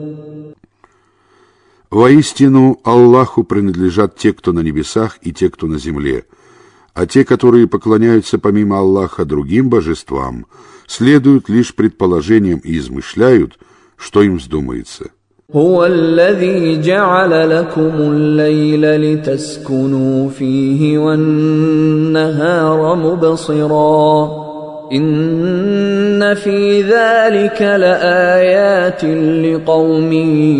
Speaker 1: Воистину, Аллаху принадлежат те, кто на небесах, и те, кто на земле. А те, которые поклоняются помимо Аллаха другим божествам, следуют лишь предположениям и измышляют, что им вздумается.
Speaker 2: هو الذي جعل لكم الليل لتسكنوا فيه والنهار مبصرا إن في ذلك لآيات لقوم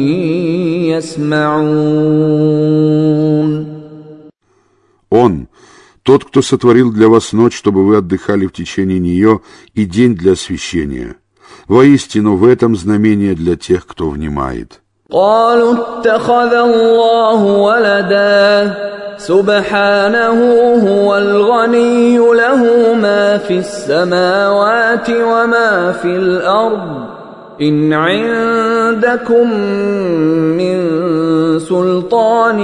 Speaker 2: يسمعون.
Speaker 1: Он, тот, кто сотворил для вас ночь, чтобы вы отдыхали в течение нее, и день для освещения. Воистину, в этом знамение для тех, кто внимает.
Speaker 2: قالوا اتخذ الله ولدا سبحانه هو الغني له ما في السماوات وما في الأرض إن عندكم من سلطان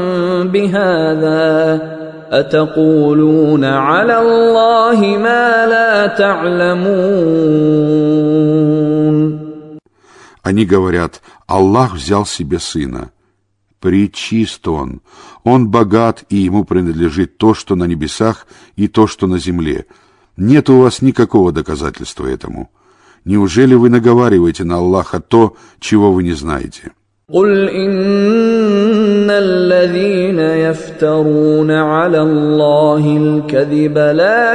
Speaker 2: بهذا أتقولون على الله ما لا تعلمون.
Speaker 1: Они говорят: Аллах взял себе сына. Пречист он богат, и ему принадлежит то, что на небесах, и то, что на земле. Нет у вас никакого доказательства этому. Неужели вы наговариваете на Аллаха то, чего вы не знаете?
Speaker 2: قل إن الذين يفترون على الله الكذب لا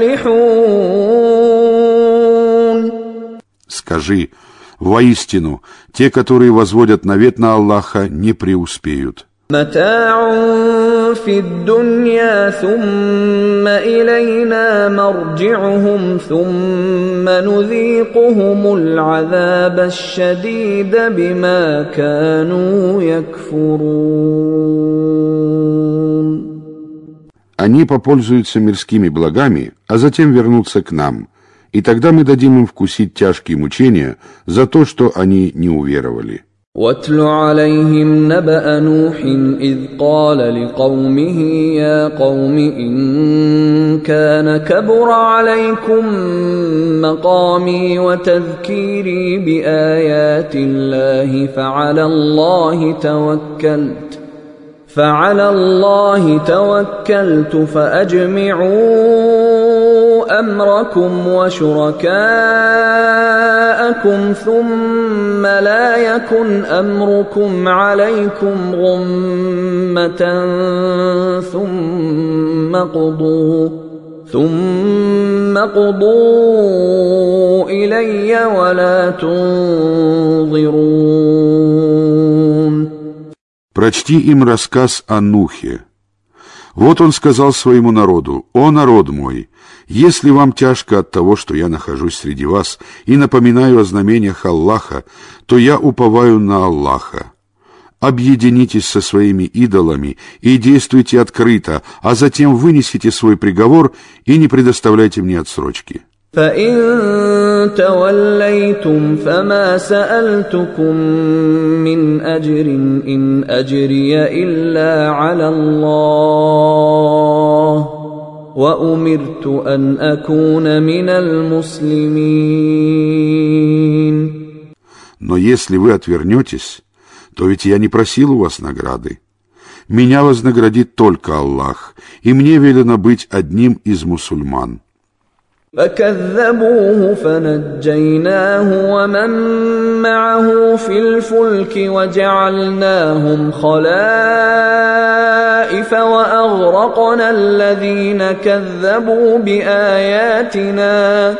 Speaker 2: يفلحون.
Speaker 1: Скажи: воистину, те, которые возводят навет на Аллаха, не преуспеют.
Speaker 2: متاع في الدنيا ثم إلينا مرجعهم ثم نذيقهم العذاب الشديد بما كانوا يكفرون.
Speaker 1: Они попользуются мирскими благами, а затем вернутся к нам, и тогда мы дадим им вкусить тяжкие мучения за то, что они не уверовали.
Speaker 2: واتل عليهم نبأ نوح إذ قال لقومه يا قوم إن كان كبر عليكم مقامي وتذكيري بآيات الله فعلى الله توكلت فأجمعوا أمركم وشركاءكم ثم لا يكن أمركم عليكم غمة ثم قضوا إلي ولا تنظرون.
Speaker 1: Прочти им рассказ о Нухе. Вот он сказал своему народу: «О народ мой, если вам тяжко от того, что я нахожусь среди вас и напоминаю о знамениях Аллаха, то я уповаю на Аллаха. Объединитесь со своими идолами и действуйте открыто, а затем вынесите свой приговор и не предоставляйте мне отсрочки».
Speaker 2: فإن توليتم فما سألتكم من أجر إن أجري إلا على الله وأمرت أن أكون من المسلمين.
Speaker 1: Но если вы отвернетесь, то ведь я не просил у вас награды. Меня вознаградит только Аллах, и мне велено быть одним из мусульман.
Speaker 2: فكذبوه فنجيناه ومن معه في الفلك وجعلناهم خلائف وأغرقنا الذين كذبوا بآياتنا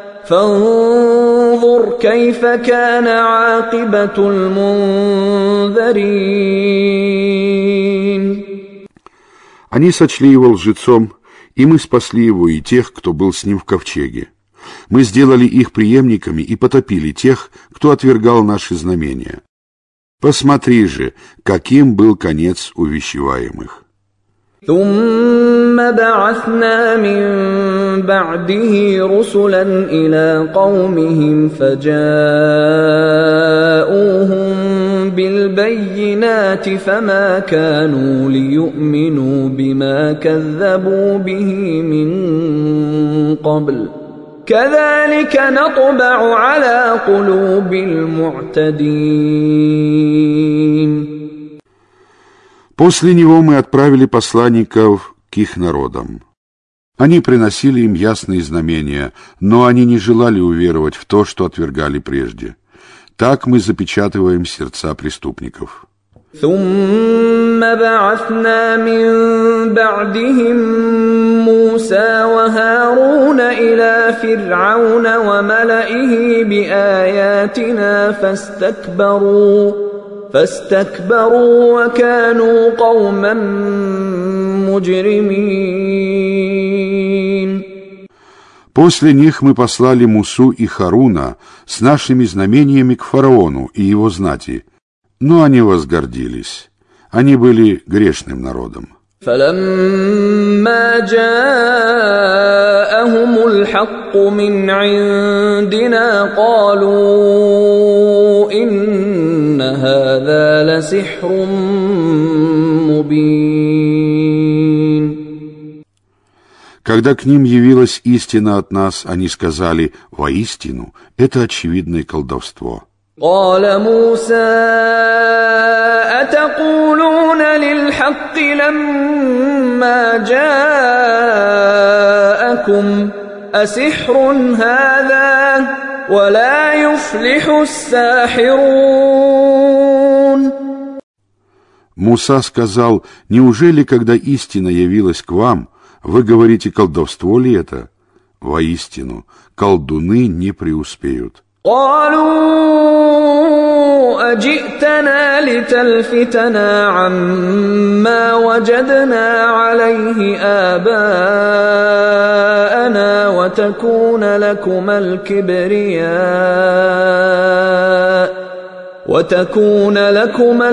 Speaker 2: فانظر كيف كان عاقبة المنذرين.
Speaker 1: Они сочли его лжецом, и мы спасли его и тех, кто был с ним в ковчеге. Мы сделали их преемниками и потопили тех, кто отвергал наши знамения. Посмотри же, каким был конец увещеваемых.
Speaker 2: ثم بعثنا من بعده رسلا إلى قومهم فجاءوهم بالبينات فما كانوا ليؤمنوا بما كذبوا به من قبل كذلك نطبع على قلوب المعتدين.
Speaker 1: После него мы отправили посланников к их народам. Они приносили им ясные знамения, но они не желали уверовать в то, что отвергали прежде. Так мы запечатываем сердца преступников.
Speaker 2: ثم بعثنا من بعدهم موسى وهارون إلى فرعون وملئه بآياتنا فاستكبروا وكانوا قوما مجرمين.
Speaker 1: После них мы послали Мусу и Харуна с нашими знамениями к фараону и его знати, но они возгордились. Они были грешным народом.
Speaker 2: فلما جاءهم الحق من عندنا قالوا إن هذا لسحر مبين.
Speaker 1: Когда к ним явилась истина от нас, они сказали: воистину, это очевидное колдовство.
Speaker 2: قال موسى أتقولون للحق لما جاءكم أسحر هذا ولا يفلح الساحرون.
Speaker 1: Муса сказал: неужели, когда истина явилась к вам, вы говорите, колдовство ли это? Воистину, колдуны не преуспеют.
Speaker 2: قالوا أجئتنا لتلفتنا عما وجدنا عليه آباءنا وتكون لكما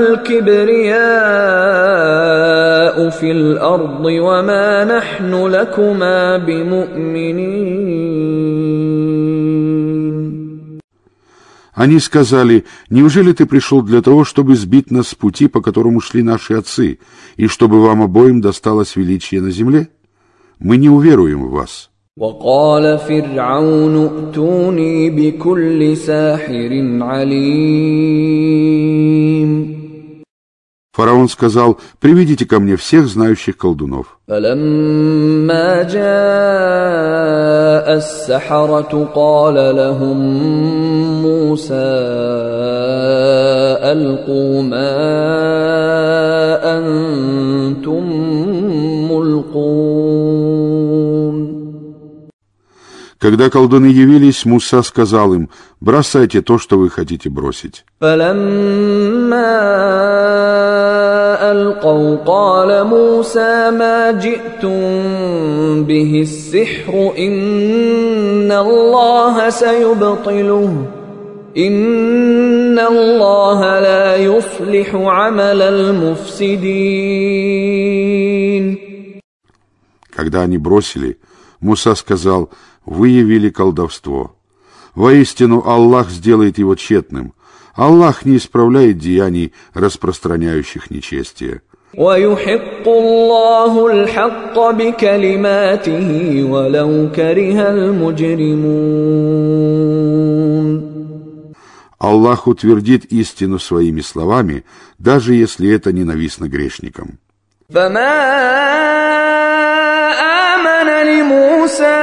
Speaker 2: الكبرياء في الأرض وما نحن لكما بمؤمنين.
Speaker 1: Они сказали: неужели ты пришел для того, чтобы сбить нас с пути, по которому шли наши отцы, и чтобы вам обоим досталось величие на земле? Мы не уверуем в вас.
Speaker 2: وقال فرعون ائتوني بكل ساحر عليم.
Speaker 1: Фараон сказал: приведите ко мне всех знающих колдунов.
Speaker 2: فلما جاء السحرة قال لهم موسى ألقوا ما أنتم ملقون.
Speaker 1: Когда колдуны явились, Муса сказал им: бросайте то, что вы хотите бросить.
Speaker 2: ألقوا قال موسى ما جئتم به السحر إن الله سيبطله إن الله لا يصلح عمل المفسدين.
Speaker 1: Когда они бросили, Муса сказал: вы явили колдовство. Воистину, Аллах сделает его тщетным. Аллах не исправляет деяний, распространяющих нечестие.
Speaker 2: وَيُحِقُّ اللَّهُ الْحَقَّ بِكَلِمَاتِهِ وَلَوْ كَرِهَ الْمُجْرِمُونَ.
Speaker 1: Аллах утвердит истину своими словами, даже если это ненавистно грешникам.
Speaker 2: فَمَا آمَنَ لِمُوسَى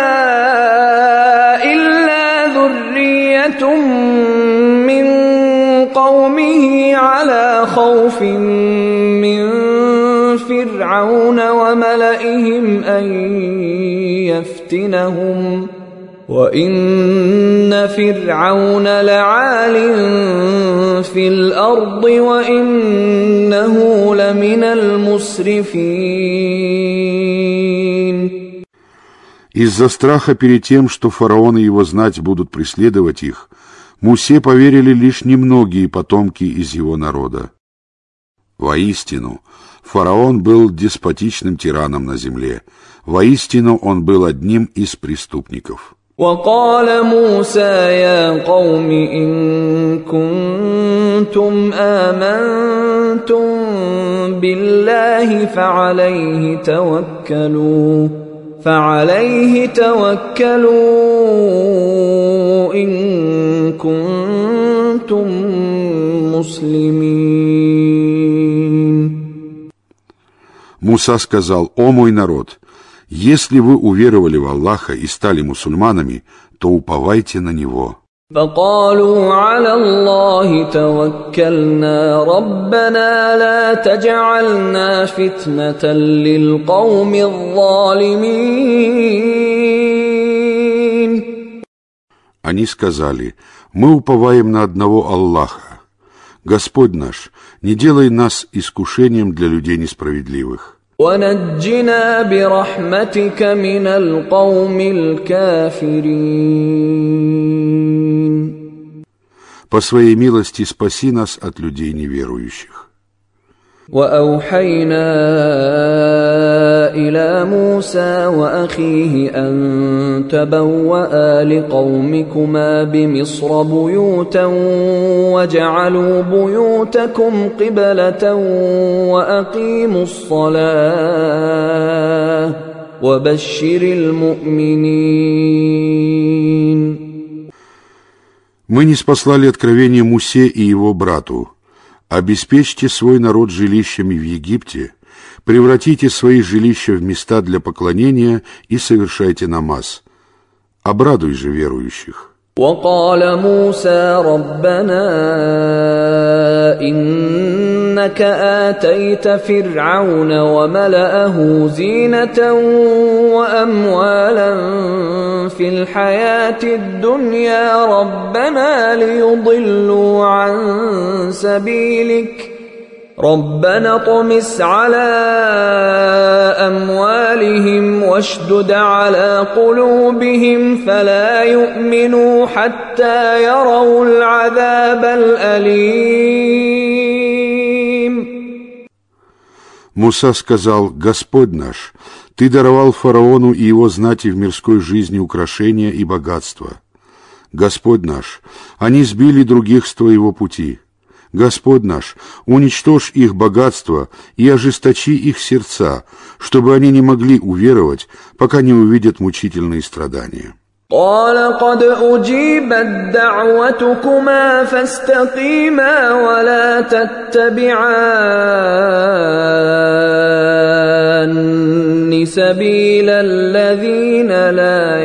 Speaker 2: إِلَّا ذُرِّيَّةٌ مِّن قَوْمِهِ عَلَى خَوْفٍ مِّن فِرْعَوْنَ وَمَلَئِهِمْ أَن يَفْتِنَهُمْ وَإِنَّ فِرْعَوْنَ لَعَالٍ فِي الْأَرْضِ وَإِنَّهُ لَمِنَ الْمُسْرِفِينَ.
Speaker 1: Из-за страха перед тем, что фараон и его знать будут преследовать их, Мусе поверили лишь немногие потомки из его народа. Воистину, Фараон был деспотичным тираном на земле. Воистину, он был одним из преступников.
Speaker 2: وقال موسى يا قوم إن كنتم آمنتم بالله فعليه توكلوا إن كنتم مسلمين.
Speaker 1: Муса сказал: «О мой народ, если вы уверовали в Аллаха и стали мусульманами, то уповайте на Него».
Speaker 2: فقالوا على الله توكلنا ربنا لا تجعلنا فتنة للقوم الظالمين.
Speaker 1: Они сказали: «Мы уповаем на одного Аллаха. Господь наш, не делай нас искушением для людей несправедливых».
Speaker 2: ونجنا برحمتك من القوم الكافرين.
Speaker 1: По своей милости спаси нас от людей неверующих.
Speaker 2: وأوحينا إلى موسى وأخيه أن تبوأ لقومكما بمصر بيوتا وجعلوا بيوتكم قبلة وأقيموا الصلاة وبشر المؤمنين.
Speaker 1: Мы ниспослали откровение Мусе и его брату: обеспечьте свой народ жилищами в Египте, превратите свои жилища в места для поклонения и совершайте намаз. Обрадуй же верующих.
Speaker 2: وقال موسى ربنا إنك آتيت فرعون وملأه زينة وأموالا في الحياة الدنيا ربنا ليضلوا عن سبيلك ربنا اطمس على أموالهم واشدد على قلوبهم فلا يؤمنوا حتى يروا العذاب الأليم.
Speaker 1: Муса сказал: «Господь наш, Ты даровал фараону и его знати в мирской жизни украшения и богатства. Господь наш, они сбили других с Твоего пути. Господь наш, уничтожь их богатство и ожесточи их сердца, чтобы они не могли уверовать, пока не увидят мучительные страдания».
Speaker 2: قال قد أجيبت دعوتكما فاستقيما ولا تتبعان سبيل الذين لا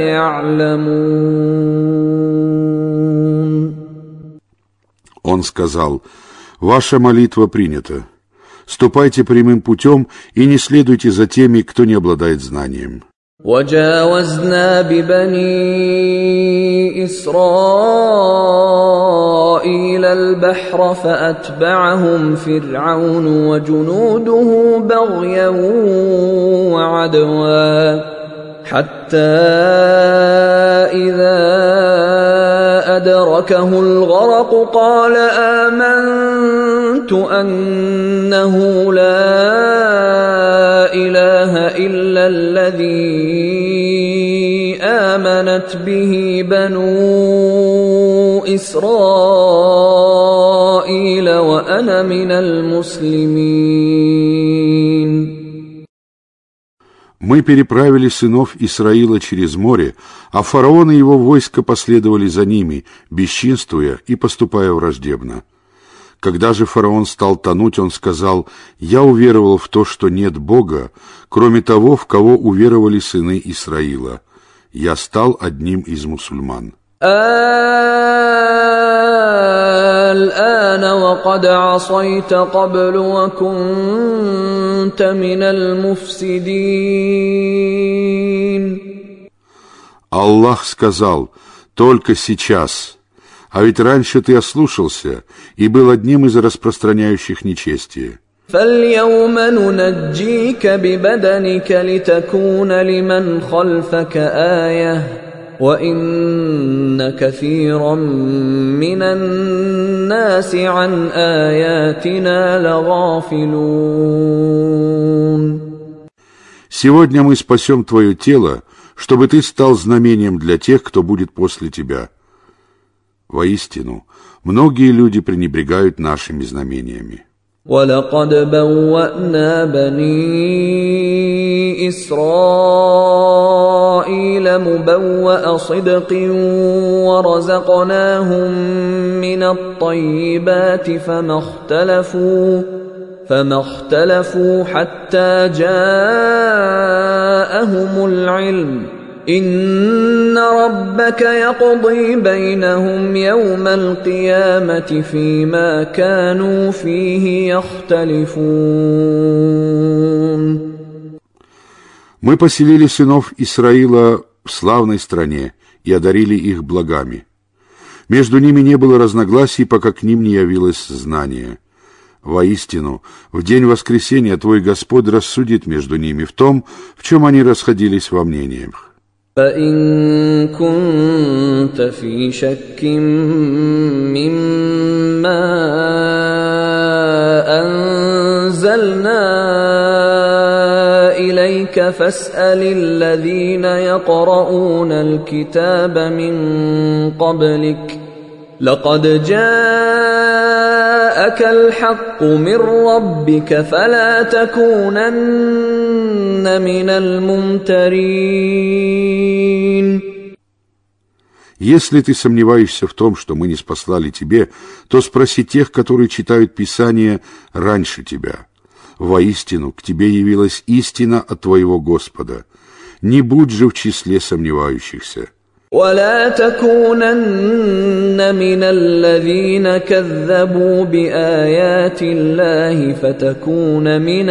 Speaker 2: يعلمون.
Speaker 1: Он сказал: «Ваша молитва принята. Ступайте прямым путем и не следуйте за теми, кто не обладает знанием».
Speaker 2: وجاوزنا ببني إسرائيل البحر فأتبعهم فرعون وجنوده بغيا وعدوا حتى إذا أدركه الغرق قال آمنت أنه لا إله إلا الذي آمنت به بنو إسرائيل وأنا من المسلمين.
Speaker 1: Мы переправили сынов Исраила через море, а фараон и его войско последовали за ними, бесчинствуя и поступая враждебно. Когда же фараон стал тонуть, он сказал: «Я уверовал в то, что нет Бога, кроме того, в кого уверовали сыны Исраила. Я стал одним из мусульман».
Speaker 2: الآن وقد عصيت قبل وكنت من المفسدين.
Speaker 1: Аллах сказал: «Только сейчас, а ведь раньше ты ослушался и был одним из распространяющих нечестие».
Speaker 2: فاليوم ننجيك ببدنك لتكون لمن خلفك آية وَإِنَّ كَثِيرًا مِّنَ النَّاسِ عَنْ آيَاتِنَا لَغَافِلُونَ.
Speaker 1: Сегодня мы спасем твое тело, чтобы ты стал знамением для тех, кто будет после тебя. Воистину, многие люди пренебрегают нашими знамениями.
Speaker 2: وَلَقَدْ بَوَّأْنَا بَنِي إِسْرَائِيلَ مُبَوَّأَ صِدْقٍ وَرَزَقْنَاهُم مِّنَ الطَّيِّبَاتِ فما اختلفوا حتى جاءهم العلم إن ربك يقضي بينهم يوم القيامة فيما كانوا فيه يختلفون.
Speaker 1: Мы поселили сынов Исраила в славной стране и одарили их благами. Между ними не было разногласий, пока к ним не явилось знание. Воистину, в день воскресения твой Господь рассудит между ними в том, в чем они расходились во мнениях.
Speaker 2: فَإِن كُنتَ فِي شَكٍّ مِّمَّا أَنزَلْنَا إِلَيْكَ فَاسْأَلِ الَّذِينَ يَقْرَؤُونَ الْكِتَابَ مِن قَبْلِكَ لَقَدْ جَاءَكَ الْحَقُّ مِن رَّبِّكَ فَلَا تَكُونَنَّ مِنَ الْمُمْتَرِينَ.
Speaker 1: Если ты сомневаешься в том, что мы не спаслали тебе, то спроси тех, которые читают Писание раньше тебя. Воистину, к тебе явилась истина от твоего Господа. Не будь же в числе сомневающихся.
Speaker 2: ولا تكونن من الذين كذبوا بآيات الله فتكون من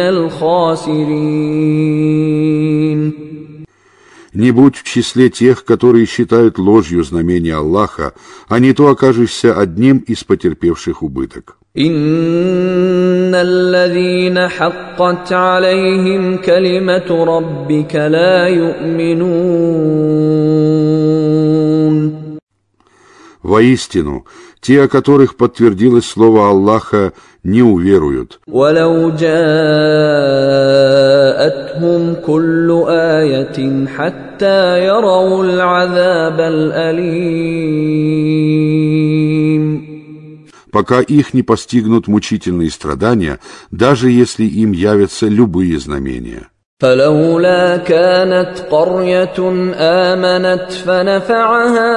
Speaker 2: الخاسرين.
Speaker 1: Не будь в числе тех, которые считают ложью знамения Аллаха, а не то окажешься одним из потерпевших убыток.
Speaker 2: إن الذين حقت عليهم كلمة ربك لا يؤمنون.
Speaker 1: Воистину, те, о которых подтвердилось слово Аллаха, не уверуют.
Speaker 2: ولو جاءتهم كل آية حتى يروا العذاب الأليم.
Speaker 1: Пока их не постигнут мучительные страдания, даже если им явятся любые знамения.
Speaker 2: فلولا كانت قرية آمنت فنفعها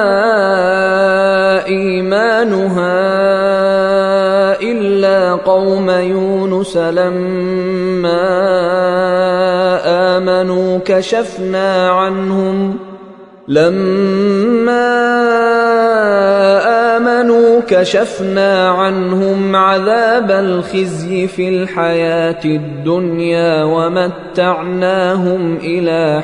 Speaker 2: إيمانها إلا قوم يونس لما آمنوا كشفنا عنهم عذاب الخزي في الحياة الدنيا ومتعناهم إلى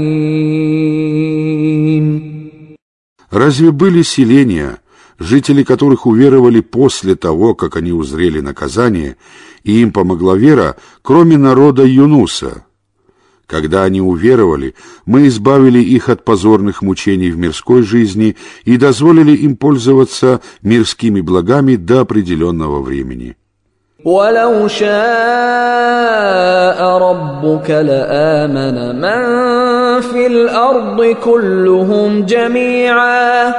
Speaker 2: حين.
Speaker 1: Разве были селения, жители которых уверовали после того, как они узрели наказание, и им помогла вера, кроме народа Юнуса? Когда они уверовали, мы избавили их от позорных мучений в мирской жизни и дозволили им пользоваться мирскими благами до определенного времени.
Speaker 2: ولو شاء ربك لآمن من في الأرض كلهم جميعا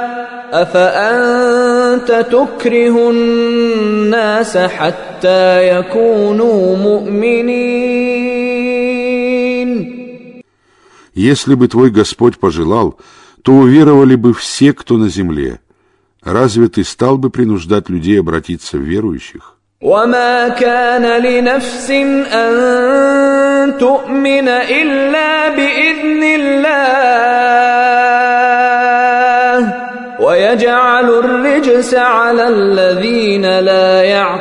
Speaker 2: أفأنت تكره الناس حتى يكونوا مؤمنين.
Speaker 1: Если бы твой Господь пожелал, то уверовали бы все, кто на земле. Разве ты стал бы принуждать людей обратиться в верующих?
Speaker 2: وما كان لنفس أن تؤمن إلا بإذن الله ويجعل الرجس على الذين لا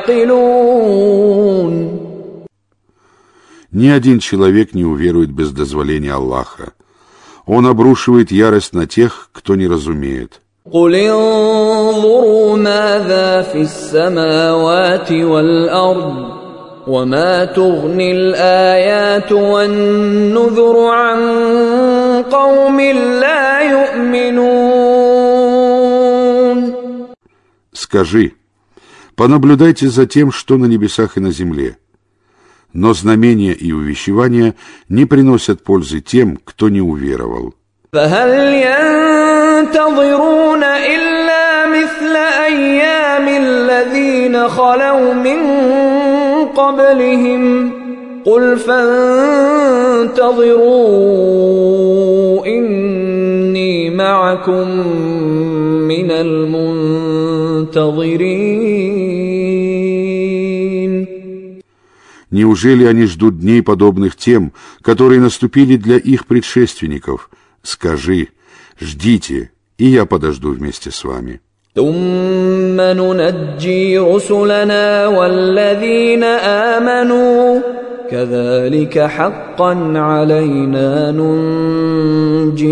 Speaker 2: يعقلون.
Speaker 1: Ни один человек не уверует без дозволения Аллаха. Он обрушивает ярость на тех, кто не разумеет.
Speaker 2: قل انظروا ماذا في السماوات والأرض وما تغني الآيات والنذر عن قوم لا يؤمنون.
Speaker 1: Скажи: понаблюдайте за тем, что на небесах и на земле. Но знамения и увещевания не приносят пользы тем, кто не уверовал.
Speaker 2: فهل ينتظرون إلا مثل أيام الذين خلوا من قبلهم قل فانتظروا إني معكم من المنتظرين.
Speaker 1: Неужели они ждут дней, подобных тем, которые наступили для их предшественников? Скажи: ждите, и я подожду вместе с вами.
Speaker 2: ثم ننجي رسلنا والذين آمنوا كذلك حقا علينا ننجي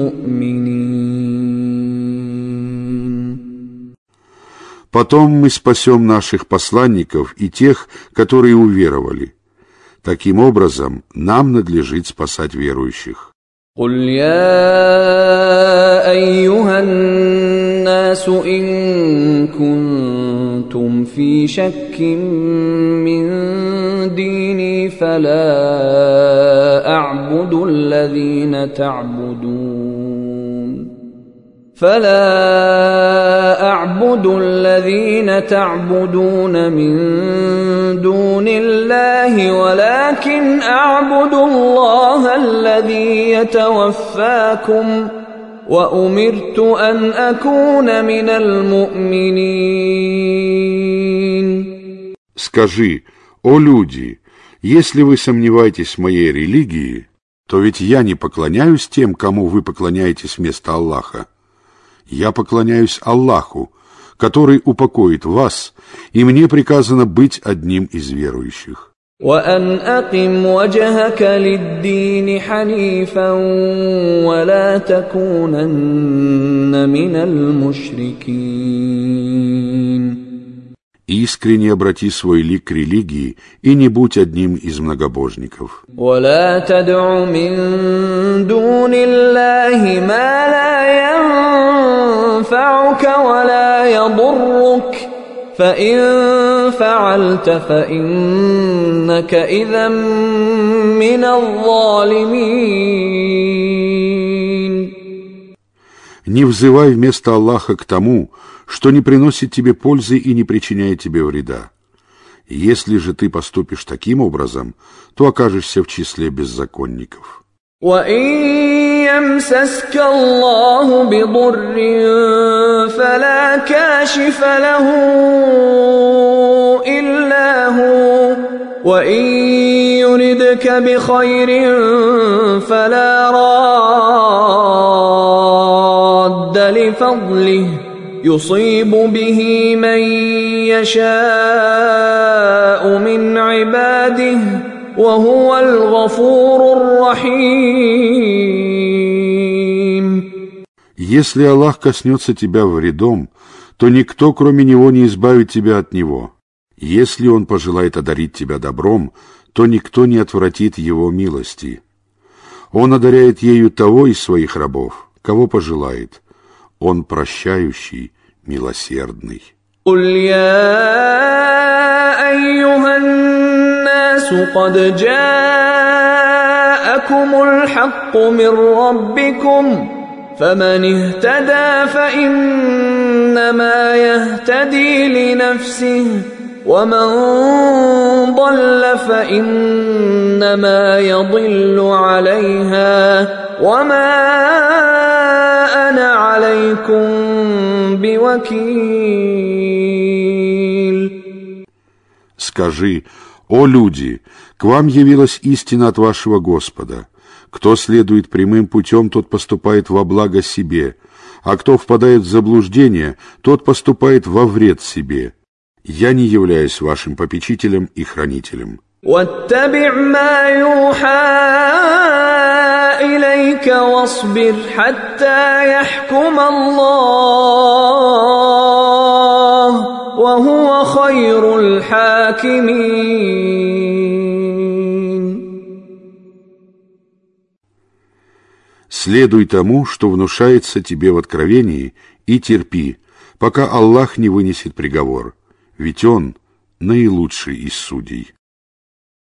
Speaker 2: المؤمنين.
Speaker 1: Потом мы спасем наших посланников и тех, которые уверовали. Таким образом, нам надлежит спасать верующих.
Speaker 2: قل يا أيها الناس إن كنتم في شك من ديني فلا أعبد الذين تعبدون من دون الله ولكن أعبد الله الذي يتوفاكم وأمرت أن أكون من المؤمنين.
Speaker 1: Скажи: о люди, если вы сомневаетесь в моей религии, то ведь я не поклоняюсь тем, кому вы поклоняетесь вместо Аллаха. Я поклоняюсь Аллаху, который упокоит вас, и мне приказано быть одним из верующих.
Speaker 2: وأن أقم وجهك للدين حنيفا ولا تكونن من المشركين.
Speaker 1: Искренне обрати свой лик к религии и не будь одним из многобожников.
Speaker 2: ولا تدع من دون الله ما لا ينفعك ولا يضرك فإن فعلت فإنك إذا من الظالمين.
Speaker 1: Не взывай вместо Аллаха к тому, что не приносит тебе пользы и не причиняет тебе вреда. Если же ты поступишь таким образом, то окажешься в числе беззаконников.
Speaker 2: وَإِن يَمْسَسْكَ اللَّهُ بِضُرٍّ فَلَا كَاشِفَ لَهُ إِلَّا هُوَ وَإِن يُرِدْكَ بِخَيْرٍ فَلَا رَادَّ لِفَضْلِهِ يصيب به من يشاء من عباده وهو الغفور الرحيم.
Speaker 1: Если Аллах коснется тебя вредом, то никто, кроме Него, не избавит тебя от Него. Если Он пожелает одарить тебя добром, то никто не отвратит Его милости. Он одаряет ею того из своих рабов, кого пожелает. Он прощающий, милосердный.
Speaker 2: قل يا أيها الناس قد جاءكم الحق من ربكم فمن اهتدى فإنما يهتدي لنفسه ومن ضل فإنما يضل عليها وما أنا عليكم بوكيل.
Speaker 1: Скажи: о люди, к вам явилась истина от вашего Господа. Кто следует прямым путем, тот поступает во благо себе, а кто впадает в заблуждение, тот поступает во вред себе. Я не являюсь вашим попечителем и хранителем.
Speaker 2: واتبع ما يوحى إليك واصبر حتى يحكم الله وهو خير الحاكمين.
Speaker 1: Следуй тому, что внушается тебе в откровении, и терпи, пока Аллах не вынесет приговор, ведь Он наилучший из судей.